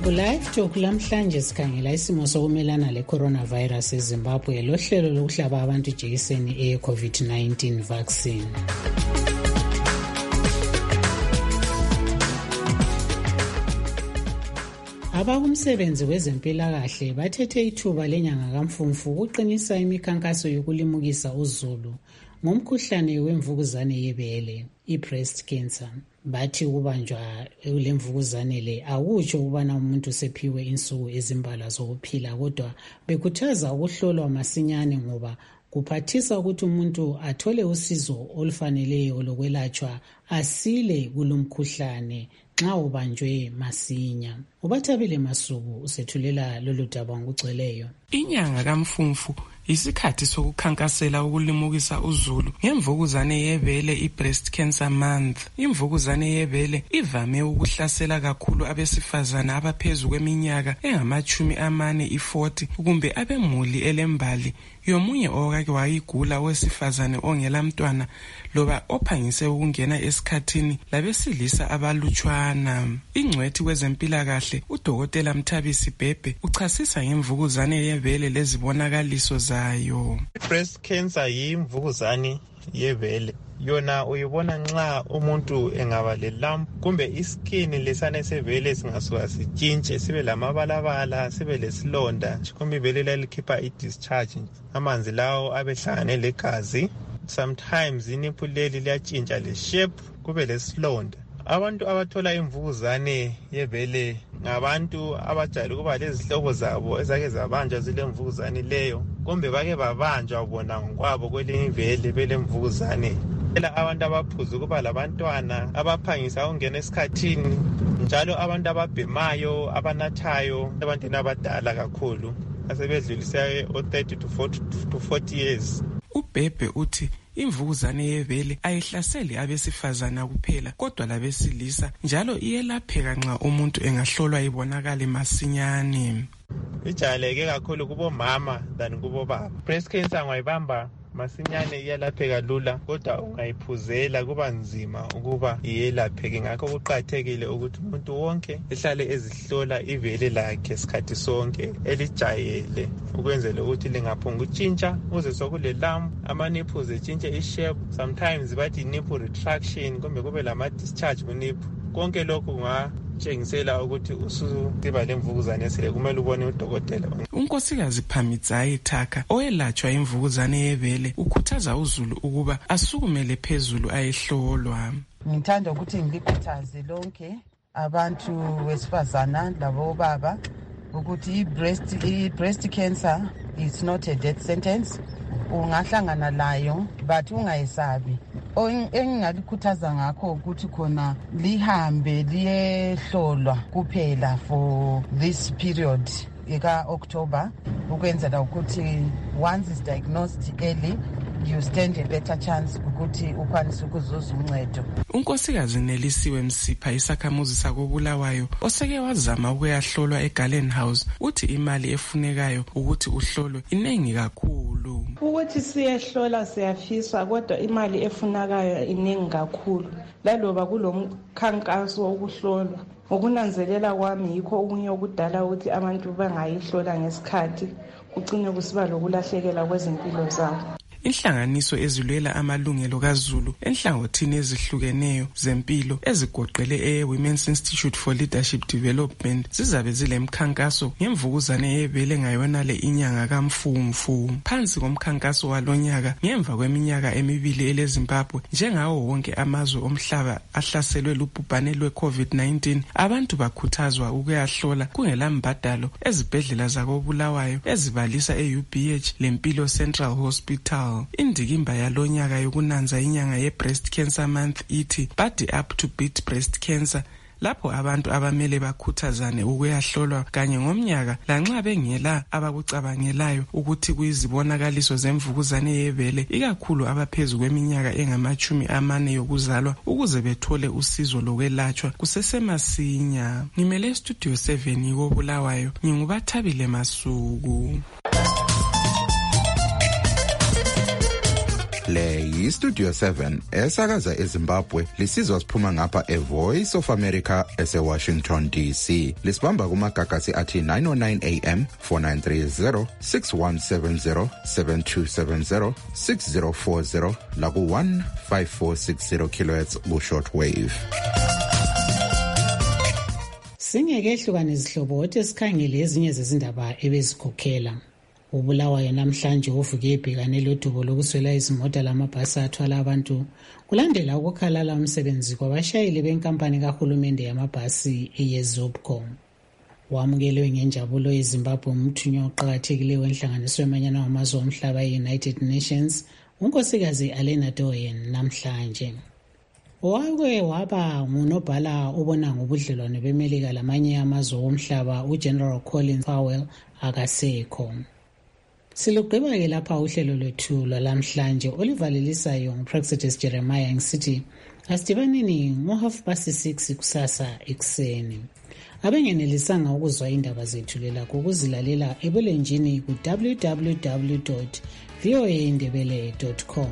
Live Talk lamhlanje sikhangela isimo sokumelana le-coronavirus eZimbabwe lohlelo lokuhlaba abantu ijekiseni eye-COVID nineteen vaccine. Abakumsebenzi wezempilakahle bathethe ithuba lenyanga kaMfumfu ukuqinisa imikhankaso yokulimukisa uzulu ngomkhuhlane wemvukuzane yebele, i-breast cancer. Bathi ukubanjwa lemvukuzane le akutsho ukubana umuntu sephiwe insuku ezimbalwa zokuphila, kodwa bekhuthaza ukuhlolwa masinyane ngoba kuphathisa ukuthi umuntu athole usizo olufaneleyo lokwelatshwa asile kulomkhuhlane nxa ubanjwe masinya. Ubathabile Masuku usethulela lolu daba ngokugcweleyo. Inyanga kaMfumfu isikhathi sokukhankasela ukulimukisa uzulu ngemvukuzane yebele, i-breast cancer month. Imvukuzane yebele ivame ukuhlasela kakhulu abesifazana abaphezu kweminyaka engamachumi amane i-forty kumbe abemuli elembali yomunye okake wayigula wesifazane ongela mntwana loba ophangise ukungena esikhathini labesilisa abalutshwana. Ingcwethi kwezempilakahle uDokotela Mthabisi Bhebhe uchasisa ngemvukuzane yebele lezibonakaliso zayo. Breast cancer yimvukuzane yebele. Yona uyibona nxa umuntu engaba le lump kumbe iskin lesane sevele singasuka sitshintshe sibe lamabalabala sibe lesilonda kumbe ibele lalikhipha i-discharge, amanzi lawo abehlangane legazi. Sometimes iniphu leli liyatshintsha le shape kube lesilonda. Abantu abathola imvukuzane yebele ngabantu abajayele ukuba lezihlobo zabo ezake zabanjwa zile mvukuzane leyo kumbe bake babanjwa bona ngokwabo kwelinye ivele bele mvukuzane. Abantu abaphuza ukuba labantwana abaphangisa ukungena esikhathini, njalo abantu ababhemayo, abanathayo, abantu abadala kakhulu asebedlulisa o-thirty to forty years. uBhebhe uthi imvukuzane yebele ayihlaseli abesifazana kuphela kodwa labesilisa, njalo iyelapheka nxa umuntu engahlolwa ibonakale masinyane. Ijayeleke kakhulu kubomama than kubobaba. Breast cancer ngayibamba masinyane iyelapheka lula, kodwa ungayiphuzela kuba nzima ukuba iyelapheke. Ngakho kuqakathekile ukuthi umuntu wonke ehlale ezihlola ivele lakhe isikhathi sonke elijayele ukwenzela ukuthi lingaphunga utshintsha uze sokule lump, ama-nipples etshintshe ishape. Sometimes bathi nipple retraction kumbe kube lama-discharge kunipple. Konke lokhu kungatshengisela ukuthi ususiba lemvukuzane esile, kumele ubone udokotela. Unkosikazi Phamitsayi Thaka oyelatshwa imvukuzane yebele ukhuthaza uzulu ukuba asukumele phezulu ayehlolwa. Ngithanda ukuthi ngilikhuthaze lonke abantu wesifazana labobaba ukuthi i-breast i-breast cancer is not a death sentence. Ungahlangana layo but ungayisabi. Engingalikhuthaza ngakho ukuthi khona lihambe liyehlolwa kuphela for this period eka October ukwenzela ukuthi once is diagnosed early you stand a better chance ukuthi ukwanise ukuzuza uncedo. Unkosikazi Nelisiwe Msipha isakhamuzi sakobulawayo oseke wazama ukuyahlolwa eGarden House uthi imali efunekayo ukuthi uhlolwe inengi kakhulu. Ukuthi siyehlola siyafisa kodwa imali efunekayo inengi kakhulu. Laloba kulomkhankaso wokuhlolwa, ukunanzelela kwami yikho okunye okudala ukuthi abantu bangayihlola ngesikhathi kugcine kusiba lokulahlekelwa kwezimpilo zabo. Inhlanganiso ezilwela amalungelo kaZulu enhlangothini ezihlukeneyo zempilo ezigoqele e-Women's Institute for Leadership Development zizabe zilemkhankaso ngemvukuzane yebele ngayona le inyanga kaMfumfu. Phansi komkhankaso walonyaka ngemva kweminyaka emibili eleZimbabwe, njengawo wonke amazwe omhlaba ahlaselwe lubhubhane lwe-COVID nineteen, abantu bakhuthazwa ukuyahlola kungela mbadalo ezibhedlela zakobulawayo ezibalisa e-U B H lempilo Central Hospital. Indikimba yalonyaka yokunanza inyanga ye-breast cancer month ithi body up to beat breast cancer, lapho abantu abamele bakhuthazane ukuyahlolwa kanye ngomnyaka lanxa bengela abakucabangelayo ukuthi kuyizibonakaliso zemvukuzane yebele, ikakhulu abaphezu kweminyaka engamachumi amane yokuzalwa, ukuze bethole usizo lokwelatshwa kusesemasinya. Ngimele studio seven yobulawayo, ngingubathabile Masuku. Le yi-Studio seven esakaza eZimbabwe lisizwa siphuma ngapha eVoice of America ese-Washington D C. Lisibamba kumagagasi athi nine oh nine A M, four nine three zero, six one seven zero, seven two seven zero, six zero four zero laku one five four six zero kilohertz ku-shortwave. Singeke ehlukane izihlobo othi sikhangele ezinye zezindaba ebezikhokhela. Ubulawayo namhlanje uvuke ebhekane lodubo lokuswela izimota lamabhasi athwala abantu kulandela ukukhalala umsebenzi kwabashayeli benkampani kahulumende yamabhasi eyeZobco. Wamukelwe ngenjabulo eZimbabwe umthunywa oqakathekileyo wenhlanganiso yamanyana wamazwe omhlaba e-United Nations, unkosikazi Alena Doyen namhlanje. Wake waba ngunobhala obona ngobudlelwano beMelika lamanye amazwe omhlaba uGeneral Colin Powell akasekho. Silugqiba-ke lapha uhlelo lwethu lwalamhlanje olivalelisayo nguPraxidis Jeremiah ngisithi asidibaneni ngo-half past six kusasa ekuseni. Abengenelisanga ukuzwa indaba zethu lelakho ukuzilalela ebulenjini ku-w w w dot v o a ndebele dot com.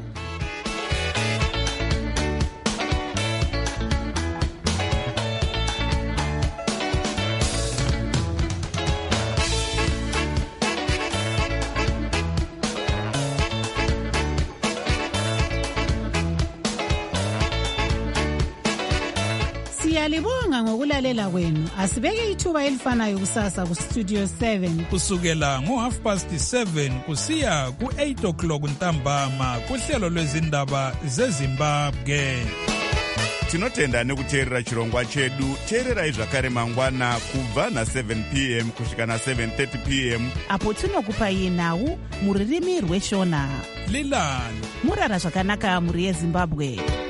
Siyalibonga ngokulalela kwenu. Asibeke ithuba elifanayo kusasa ku Studio seven kusukela ngo half past seven kusiya ku eight o'clock ntambama kuhlelo lwezindaba zeZimbabwe. Tinotenda nekuteerera chirongwa chedu. Teererai zvakare mangwana kubva na seven p m kusvika na seven thirty p m apo tinokupai nhau muririmi rweshona. Lilani murara zvakanaka muri yeZimbabwe.